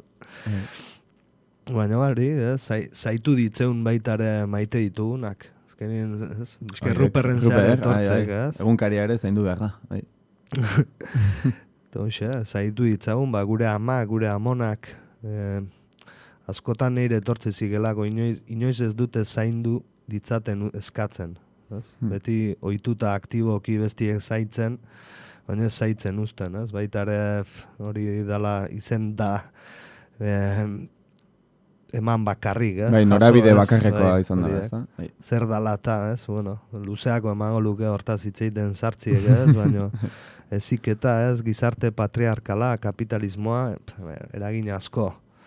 Baina bari, zaitu ditzeun baitare maite ditugunak. Azkenin, ez? Bizke Ruperren zehar etortzek, ez? Egunkaria ere zaindu behar da, bai. Zaitu ditzagun, gure ama, gure amonak, askotan nire etortze zigelako, inoiz ez dute zaindu ditzaten eskatzen. Ez? Beti ohituta aktiboki bestiek zaitzen, baina ez zaitzen uzten, ez? Baita ere hori dala izen da eman bakarrik, ez? Bai, norabide Jaso, ez? bakarrekoa Bai, izan da, horiek. ez da? Bai. Zer dala eta, ez? Bueno, luzeako emango luke hortaz hitzeiten sartziek, ez? Baina eziketa, ez? Gizarte patriarkala, kapitalismoa, eragin asko.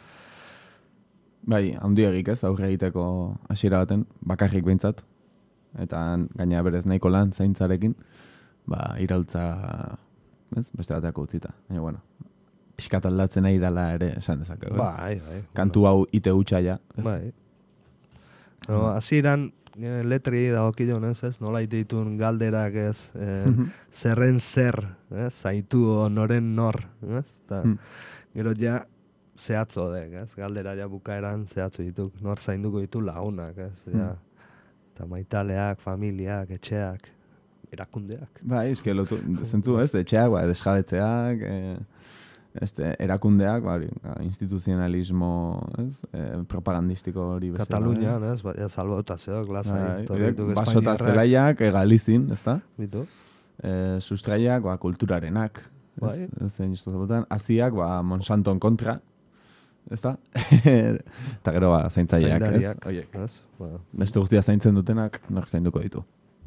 Bai, handiagik ez, aurre egiteko hasiera baten, bakarrik behintzat. Eta gaina berez nahiko lan zaintzarekin, iraultza, ez, beste bateako utzita. Baina, bueno, pixkat aldatzen nahi dela ere esan dezakegu. Bai. Kantu hau ite hutsa ja. Ez? Bai. No, hasieran letri dagokilon, ez, nola ite ditun galderak, ez, zerren zer, ez, zaitu o noren nor, ez, eta gero ja zehatzo dek, ez, galdera ja bukaeran zehatzu dituk, nor zainduko ditu lagunak, ez, ja, eta maitaleak, familiak, etxeak, erakundeak. Bai, eske lotu, zentzu, ez, etxeak, desjabetzeak, erakundeak, instituzionalismo, ez, propagandistiko hori bezala. Katalunian, ez, ja salbotazioak, lasai, basota zelaiak, egalizin, ez da? Bitu. Sustraiak, kulturarenak, Bai. aziak, Monsanton kontra, ez da? Eta gero, zaintzaileak, ez? Oiek. Beste guztia zaintzen dutenak, nork zainduko ditu.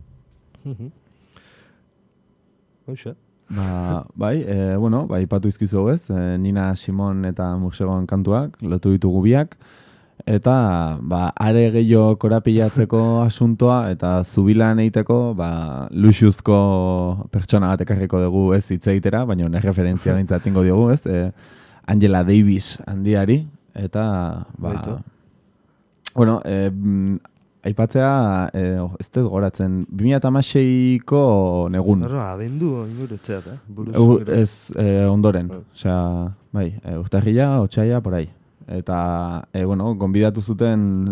Hoxe. Bai, ipatu izkizu ez, Nina Simon eta Mursegon kantuak, lotu ditugu biak, eta are gehiago korapilatzeko asuntoa, eta zubilan egiteko, luxuzko pertsona bat ekarriko dugu ez hitz egitera, baina referentzia behintzat ingo diogu, ez? Angela Davis handiari, Eta, Baitu. bueno, aipatzea, ez dut goratzen, 2016ko negun. Zerra, abendu ingurutzeat, Ez, ondoren. Osea, bai, urtarrila, otsaila, por ahí. Eta, bueno, gonbidatu zuten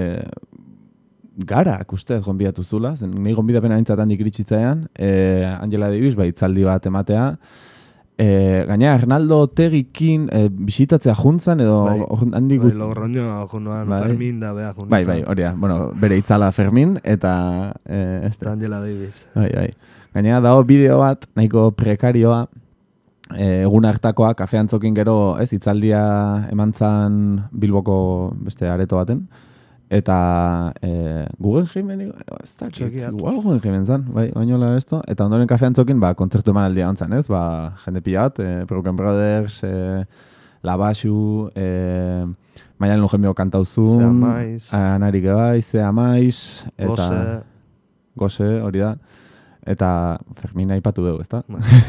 Garak ustez gonbidatu zula, zen nahi gonbidapena aintzatan ikiritzitzaean, Angela Davis, itzaldi bat ematea, gaina Arnaldo Otegikin bisitatzea juntzan, edo handik... Bai, Logroño junoan, Fermin da beha junetan. Bai, hori da, bueno, bere itzala Fermin, eta... Angela Davis. Bai. Gaina dago bideo bat, nahiko prekarioa, egun hartakoa, kafean zokin gero, itzaldia emantzan Bilboko beste areto baten, eta Guggenheim, ez da, Guggenheim zan, bainola esto, eta ondoren kafean zokin, kontzertu emanaldia ontzan, ez, jende pila bat, Broken Brothers, Labaxu, Maialen Eugenio kantauzun, Anari Gebai, Zea Maiz, eta Gose, hori da, eta Fermina aipatu dugu, ez da?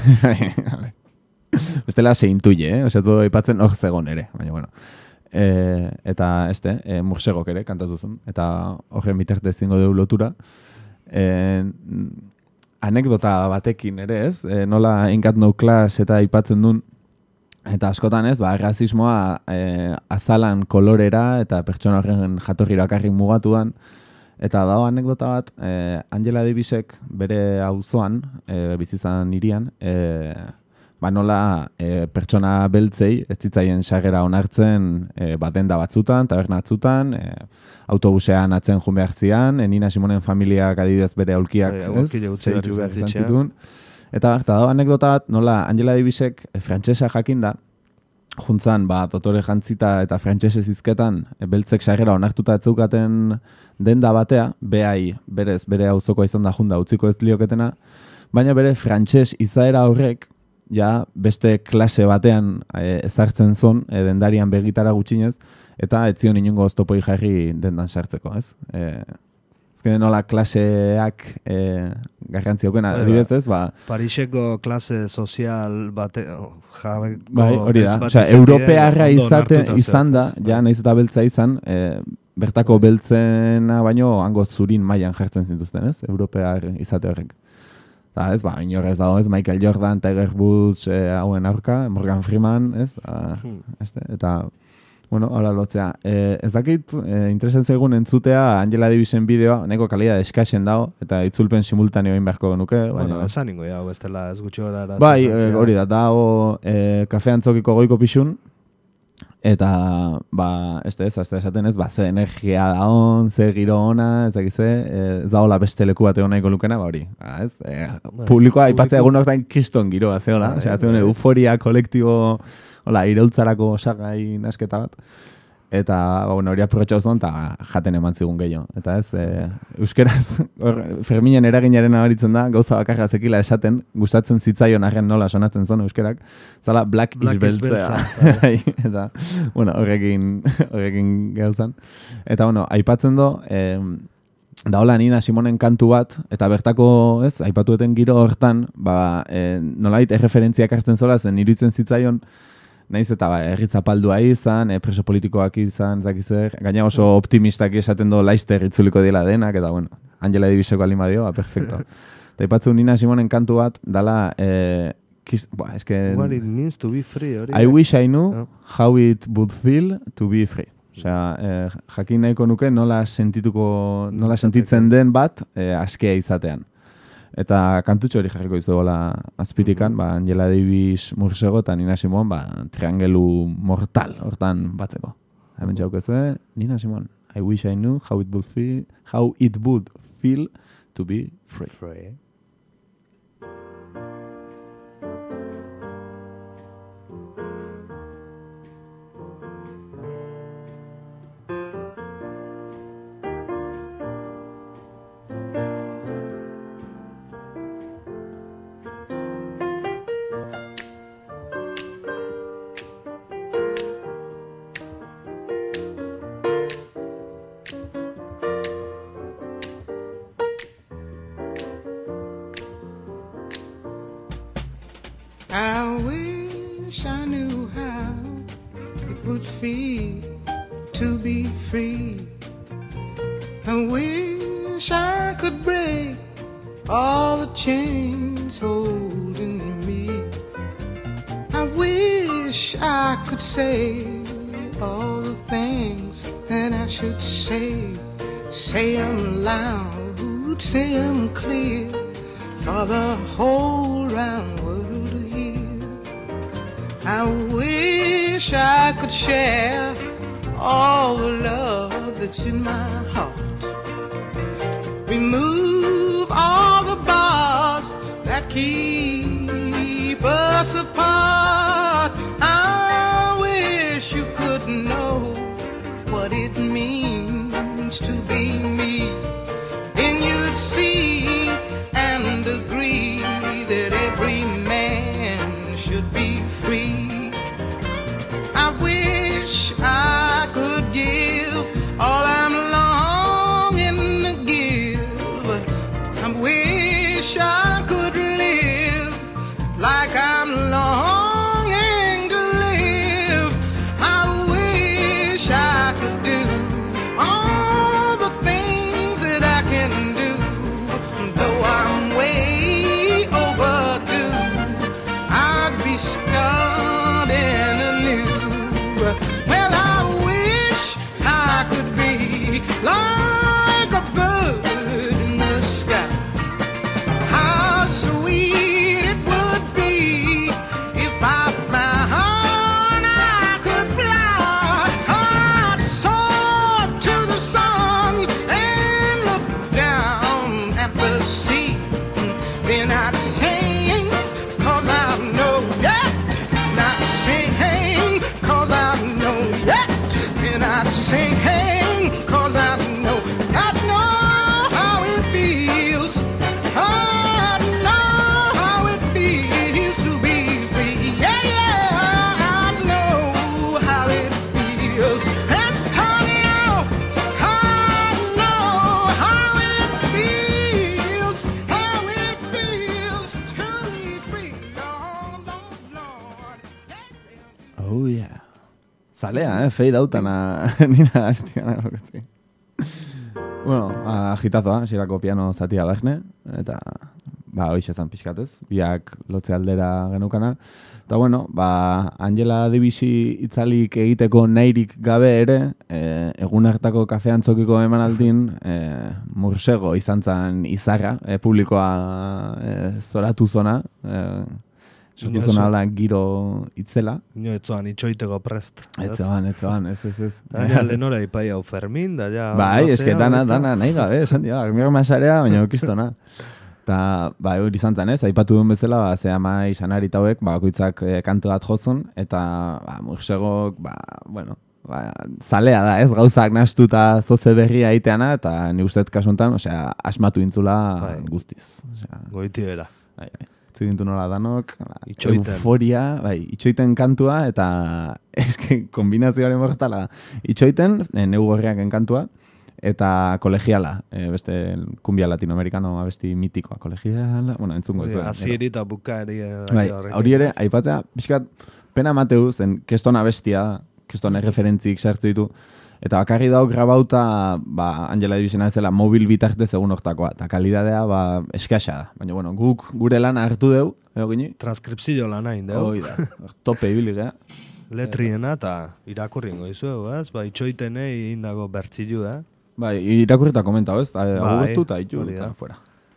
Bestela se intuye, osea, todo aipatzen hor zegon ere, baina bueno. Eta Mursegok ere kantatu zuen, eta horren bitartez zingo dugu lotura. Anekdota batekin ere ez, nola Ain't Got No Class eta aipatzen duen, eta askotan ez, errazismoa azalan kolorera eta pertsona horren jatorrira bakarrik mugatuan, eta dago anekdota bat, Angela Davisek bere auzoan, bizizan hirian, nola pertsona beltzei, ez zitzaien sarrera onartzen denda batzutan, taberna batzutan, autobusean atzen jun behar zian, Nina Simonen familiak adibidez bere aulkiak, zeitu behar izan zituen. Eta dago anekdota bat, nola Angela Davisek frantsesa jakinda, juntzan, dotore jantzita eta frantsesez hizketan, beltzek sarrera onartuta etzeukaten denda batea, berez bere auzokoa izan da junda utziko ez lioketena, baina bere frantses izaera horrek, ja beste klase batean ezartzen zon, dendarian begitara gutxinez, eta ez zion inongo oztopoi jarri dendan sartzeko, ez? Ezken nola klaseak garrantzi okena, adibidez ez, Pariseko klase sozial bate, jabeko... hori da, osea, europearra izan da, ja nahiz eta beltza izan, bertako beltzena baino hango zurin mailan jartzen zintuzten, ez? Europear izate horrek. Eta ez, inorrez dago, ez, Michael Jordan, Tiger Woods, hauen aurka, Morgan Freeman, ez, eta, bueno, hola lotzea. Ez dakit, interesan zaigun entzutea Angela Davisen bideoa, neko kalidad eskasen dago, eta itzulpen simultaneo egin beharko genuke. Bueno, esan ningo jau, bestela ez gutxi horara. Bai, hori da, dago kafean zokiko goiko pixun, eta, ez esaten ez, ze energia da on, ze giro ona, ez dakize, ez da hola beste leku bat egon nahiko lukena, hori, ez, publikoa aipatzea egun horretain kriston giroa, ze hola, euforia kolektibo, hola, iraultzarako osagai nasketa bat, eta, hori aprobetxau zon, eta jaten eman zigun gehiago, eta ez, euskeraz, Ferminen eraginaren abaritzen da, gauza bakarra zekila esaten, gustatzen zitzaion arren nola sonatzen zon euskerak, zala Black is beltzea. Eta, bueno, horrekin gauzan. Eta, bueno, aipatzen do, da hola Nina Simonen kantu bat, eta bertako, ez, aipatueten giro hortan, nolait erreferentziak hartzen zola, zen iruditzen zitzaion, nahiz eta erritzapaldua izan, preso politikoak izan, zakizer, gaina oso optimistak esaten do Leicester itzuliko dela denak, eta bueno, Angela Daviseko alima dio, perfecto. Eta ipatzu Nina Simonen kantu bat, dala, What it means to be free, hori. I wish I knew how it would feel to be free. Osea, jakin nahiko nuke nola sentitzen den bat askea izatean. Eta kantutxo hori jarriko izuela azpitikan, Angela Davis Mursego eta Nina Simon, triangelu mortal hortan batzeko. Hemen txaukezue, Nina Simon, I wish I knew how it would feel to be free. I wish I knew how it would feel to be free. I wish I could break all the chains holding me. I wish I could say all the things that I should say. Say them loud, say them clear, for the whole round world to hear. I wish I could share all the love that's in my heart. Remove all the bars that keep us apart. I wish you could know what it means to be me. Then you'd see and agree that every man should be free. I wish I could give all I'm longing to give. I wish I could live like I'm longing to live. I wish I could do all the things that I can do, though I'm way overdue. I'd be starting anew. Well, I wish I could be like a bird in the sky. How sweet it would be if by my heart I could fly. I'd soar to the sun and look down at the sea. Then I'd sing, 'cause I know, yeah. And I'd sing, 'cause I know, yeah. And I'd sing, 'cause I know how it feels. I know how it feels to be free. Yeah, yeah, I know how it feels. Yes, I know how it feels. How it feels to be free. Lord, Lord, Lord. Oh, yeah. Zalea, fade outana nina hastiana lokatzi. Bueno, agitazoa, hasierako piano zatia behne, eta hoiz ezan pixkatez, biak lotze aldera genukana. Eta bueno, Angela Divisi itzalik egiteko nahirik gabe ere, egun hartako kafean txokiko emanaldin, mursego izan zan izarra, publikoa zoratu zona, sortu zona hola giro itzela. Ino etzoan itxoiteko prest. Etzoan, ez. Ja, lehenora ipai hau Fermin, da ja... Bai, eske dana nahi gabe, esan dira, armiak masarea, baina okistona. Eta, hori izan zen ez, aipatu duen bezala, ze ama izanarit hauek, bakoitzak kantu bat jozun, eta mursegok, zalea da ez, gauzak nastuta zoze berria aiteana, eta ni usteet kasuntan, asmatu intzula guztiz. Goiti bera. Zintu nola danok, euforia, itxoiten kantua, eta eske kombinazioaren bortala, itxoiten, neu gorriaken kantua, eta kolegiala, beste kumbia latinoamerikano abesti mitikoa, kolegiala, entzungo izue. Asieri eta bukaeri. Hori ere, aipatzea, pixkat, pena mateu zen, keston abestia, keston referentzik sartze ditu, eta bakarri dauk grabauta, Angela Divisena ezela mobil bitartez egun hortakoa, eta kalidadea, eskaxa da. Baina, guk gure lana hartu deu, gini? Transkripzio lana indeu. Hoi da, tope ibili, gea. Letriena eta irakurringo izu, ez? Itxoitenei indago bertzilu, irakurrita komentau, ez? Aguetu eta itxu, eta fuera.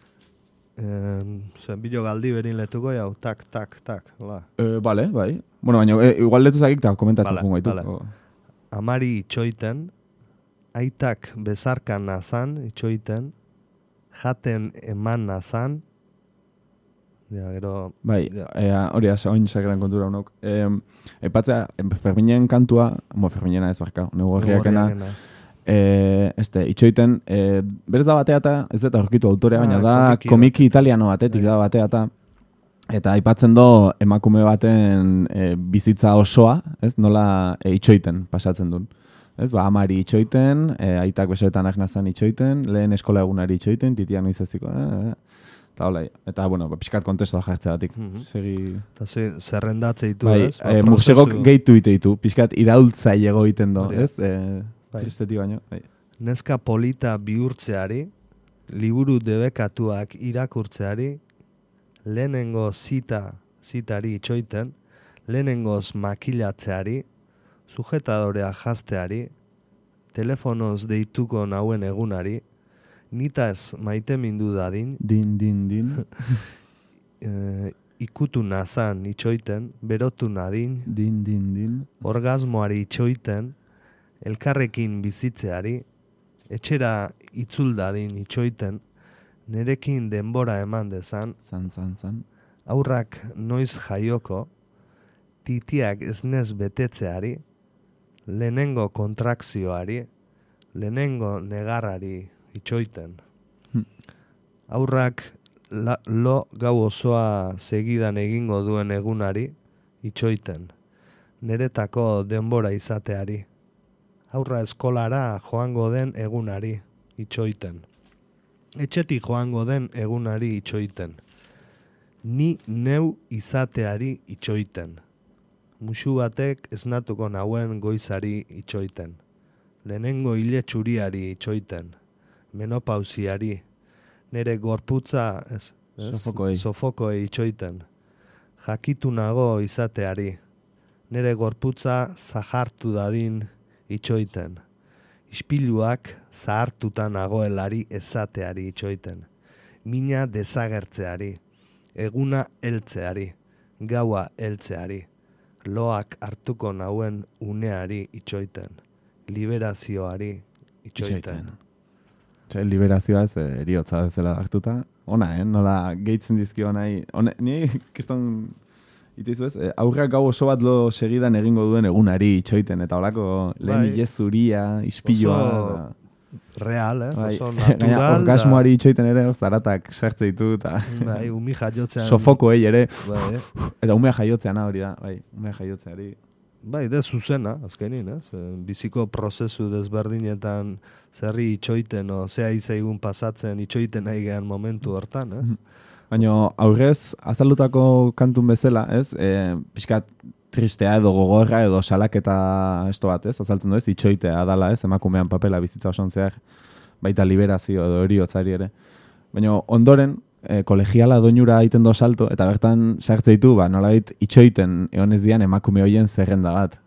Bilo galdi berin letuko jau, tak. Bale, bai. Bueno, baina, igual letuzakik eta komentatzen jungo ditu. Amari itxoiten, aitak bezarkan nazan itxoiten, jaten eman nazan, gero... Bai, hori da, oin sakran kontura honok. Epatzea, Ferminen kantua, Ferminena ez barka, nego herriakena, itxoiten, berez da bateata, ez eta aurkitu autorea, baina da komiki italiano batetik da bateata, eta aipatzen do emakume baten bizitza osoa, ez, nola itxoiten pasatzen duen. Ez, amari itxoiten, aitak besoetan agnazan itxoiten, lehen eskola egunari itxoiten, titia noiz eziko. Eta hola, eta bueno, pixkat kontestoa jartzeatik. Segi... Eta zerrendatze ditu, Bai, ez? mursegok gehitu ditu, pixkat iraultzailego egiten do, Hori, ez? Tristetik baino, bai. Neska polita bihurtzeari, liburu debekatuak irakurtzeari, lehenengo zitari itxoiten, lehenengoz makilatzeari, sujetadorea jazteari, telefonoz deituko nauen egunari, nitaz maite mindu dadin, Din. ikutu nazan itxoiten, berotu nadin, Din. orgasmoari itxoiten, elkarrekin bizitzeari, etxera itzul dadin itxoiten, nerekin denbora eman dezan, Zan. aurrak noiz jaioko, titiak esnez betetzeari, lehenengo kontrakzioari, lehenengo negarrari itxoiten. Aurrak lo gau osoa segidan egingo duen egunari itxoiten. Neretako denbora izateari. Aurra eskolara joango den egunari itxoiten. Etxetik joango den egunari itxoiten. Ni neu izateari itxoiten. Musu batek esnatuko nauen goizari itxoiten. Lehenengo hile txuriari itxoiten. Menopausiari. Nere gorputza sofokoei itxoiten. Jakitu nago izateari. Nere gorputza zahartu dadin itxoiten. Ispiluak zahartuta nagoelari ezateari itxoiten. Mina desagertzeari. Eguna heltzeari. Gaua heltzeari. Loak hartuko nauen uneari itxoiten. Liberazioari itxoiten. Liberazioa ez eriotza bezala hartuta. Ona, nola gehitzen dizkio nahi. Ni kiston itizu ez, aurrak gau oso bat lo segidan egingo duen egunari itxoiten. Eta holako lehen ilezuria, ispilua. Oso real, oso natural. Gaina orgasmoari itxoiten ere zaratak sartze ditu. Bai, umi jaiotzean. Sofokoei ere. Bai, Eta umea jaiotzean hori da. Bai, umea jaiotzeari. Bai, de zuzena, azkenin, ez? Biziko prozesu desberdinetan zerri itxoiten, o zea izaigun pasatzen itxoiten nahi gehan momentu hortan, ez? Baina aurrez, azalutako kantun bezala, ez? Pixkat tristea edo gogorra edo salaketa esto bat, ez? Azaltzen du ez, itxoitea dala, ez? Emakumean papela bizitza oson zehar, baita liberazio edo eriotzari ere. Baina ondoren, kolegiala doinura egiten do salto, eta bertan sartze ditu, nolabait itxoiten egonez dian emakume hoien zerrenda bat.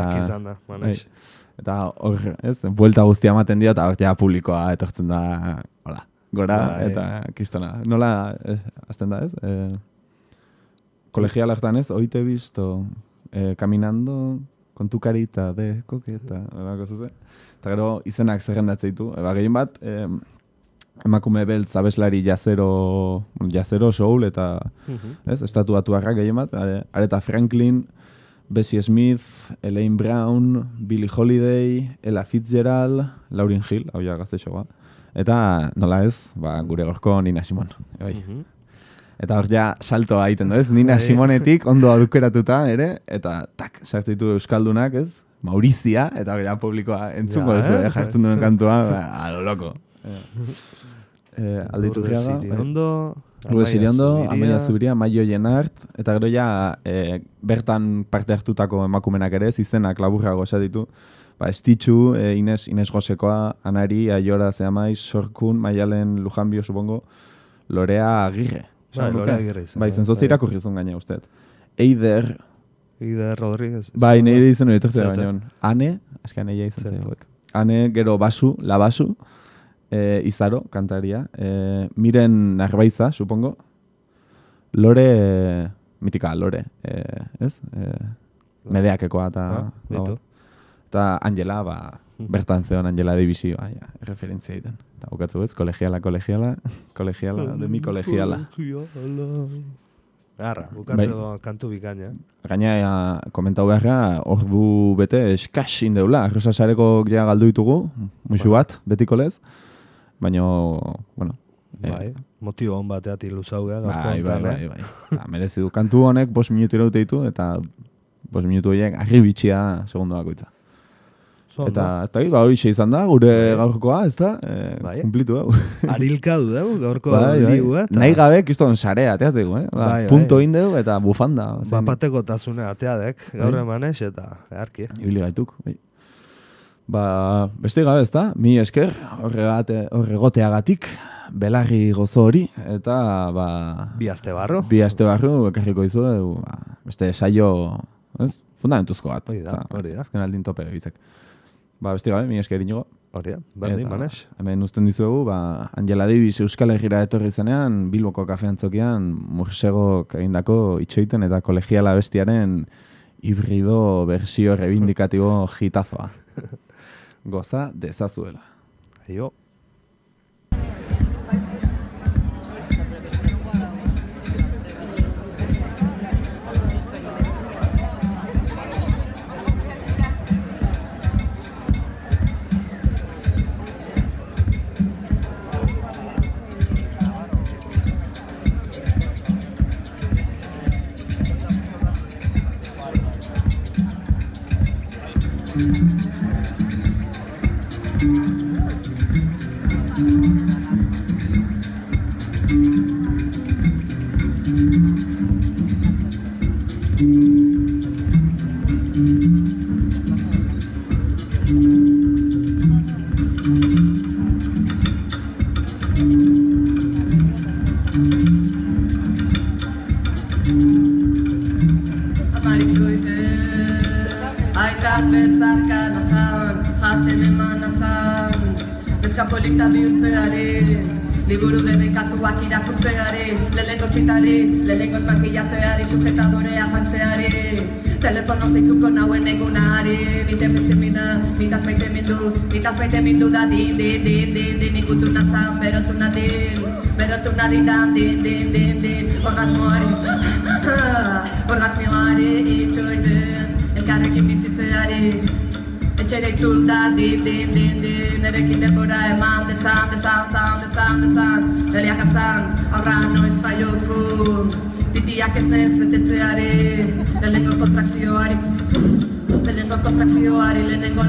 Eta hor, ez, buelta guztia ematen dio, eta hor ja publikoa etortzen da, hola, gora, eta kistona. Nola, azten da, ez? Kolegiala hartan ez, oite bizto, caminando, con tu carita de coqueta, eta gero izenak zerrendatze ditu. Gehien bat, emakume beltz abeslari jazero soul eta ez, estatuatuarrak gehien bat, Aretha Franklin, Bessie Smith, Elaine Brown, Billie Holiday, Ella Fitzgerald, Lauryn Hill, hau ja gaztexoa, eta nola ez, gure gorko Nina Simone. Eta hor ja saltoa egiten du, ez? Nina Simonetik ondo adukeratuta ere, eta tak, sartzitu euskaldunak, ez? Maurizia, eta hor ja publikoa entzungo duzu, jartzen duen kantua, a lo loko. Alditu gehiaga. Lourdes Siriondo, Amaia Zubiria, Maio Jenart, eta gero ja bertan parte hartutako emakumenak ere, izenak laburrago esaditu. Estitxu, Ines Josekoa, Anari, Aiora Zeamaiz, Sorkun, Maialen Lujanbio, supongo, Lorea Agirre. Lorea Agirre. Bai, zenzozi irakurri zuen gaina usted. Eider Rodríguez. Bai, nire izen hori etortzea baina. Ane, askan eia izan zegoek. Ane, gero Basu, Labasu, Izaro, kantaria. Miren Arbaiza, supongo. Lore, mitika, Lore, ez? Medeakekoa eta Angela, bertan zeon Angela Divisi, referentzia egiten. Eta bukatzu ez, kolegiala, de mi kolegiala. Garra, bukatzeko kantu bikaina. Gaina, komentau beharra, ordu bete eskas indeula. Arrosa sareko ja galdu ditugu, muixu bat, betiko lez. Baina, bueno... Bai, motibo hon bateat iluzauga. Bai. Merezi du. Kantu honek 5 minutu iraute ditu, eta 5 minutu horiek argi bitxia segundu bakoitza. Eta hori izan da, gure gaurkoa, ez da? Kumplitu dugu. Arilka du dugu, gaurko liua. Nahi gabe, kiston sarea, ateaz dugu, punto indeu eta bufanda. Bapateko tasune ateadek, gaur emanez, eta earki. Ibili gaituk, bai. Beste gabe, ez da? Mi esker, horregoteagatik, belarri gozo hori, eta, Bi aste barru. Ekarriko izu, beste saio, fundamentuzko bat. Hori da. Azken aldin tope bizek. Beste gabe, mi esker inigo. Hori da, berdin, manez. Hemen usten dizuegu, Angela Davis Euskal Herrira etorri zenean, Bilboko kafean zokian, Mursegok egindako itxoiten eta kolegiala bestiaren hibrido versio reivindikatibo hitazoa. Goza dezazuela. Aio. Liburu debekatuak irakurtzeari, lehenengo zitari, lehenengo esmankillatzeari, sujetadorea jantzeari, telefonoz deituko nauen egunari, niten bestimina, nitaz maite mindu da din, ikutu nazan, berotu nadin dan, din, orgasmoari, itxoiten, elkarrekin bizitzeari, etxere itzul da, din, nerekin denbora eman, dezan, neriak azan, aurra noiz faioku, titiak ez nez betetzeari, lehenengo kontrakzioari, lehenengo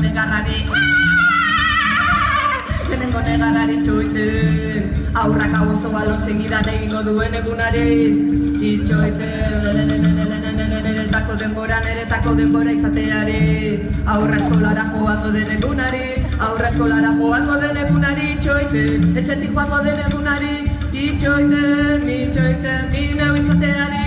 negarrari txoiten, aurrak hau oso balon segidan egingo duen egunari, itxoiten, neretako denbora izateari, aurra eskolara joango den egunari, itxoiten, etxetik joango den egunari, itxoiten, ni neu izateari,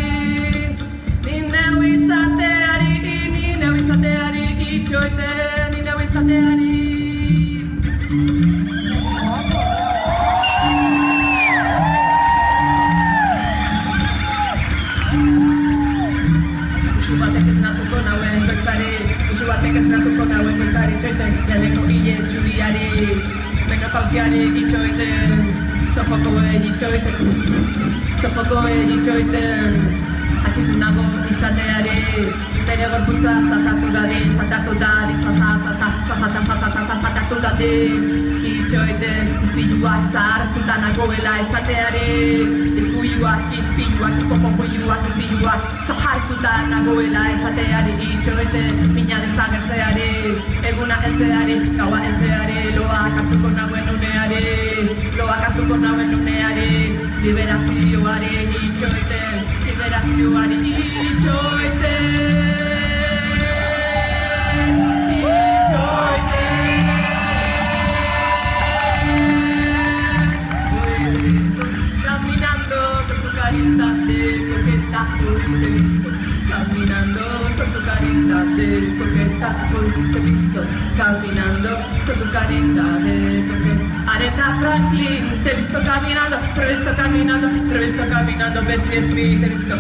itxoiten, ni neu izateari. Usu batek ez natuko nauen goizari, itxoiten, lehenengo gile txuriari, menopausiari, itxoiten, sofokoen itxoiten, jakitu nago izateari, bere gorputza zazatu dadin, itxoiten, izpiluak zahartuta nagoela esateari, izpiluak, zahartuta nagoela esateari, itxoiten, mina dezagertzeari, eguna heltzeari, gaua heltzeari, loak hartuko nauen uneari, liberazioari, itxoiten, caminando con tu carita de coqueta, te he visto. Caminando con tu carita de coqueta, te he visto. Caminando con tu carita de coqueta. Aretha Franklin, te he visto caminando, Bessie Smith, te he visto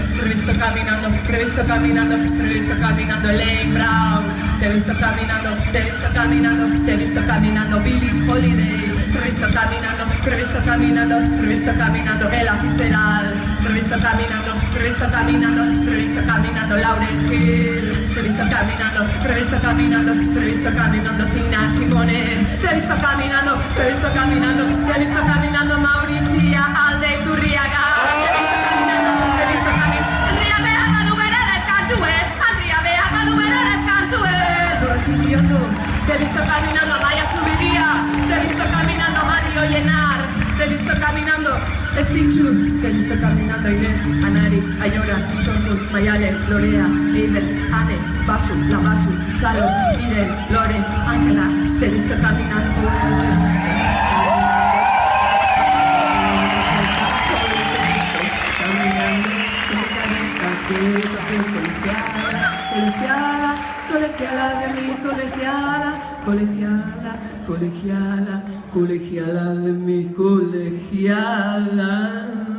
caminando, Elaine Brown, te he visto caminando, Billie Holiday, te he visto caminando, Ella Fitzgerald, te he visto caminando, Lauryn Hill, te he visto caminando, Sina Simone, te he visto caminando, Mauricia Aldeiturriaga, te he visto caminando, Andrea Beharra du bera deskantzue, Borrezio Biotu, te he visto caminando, Estitxu, te he visto caminando Inés, Anari, Ayora, Sorkut, Mayale, Lorea, Eider, Ane, Basu, La Basu, Salo, Miren, Lore, Ángela, te he visto caminando colegiala de mi colegiala, colegiala de mi colegiala.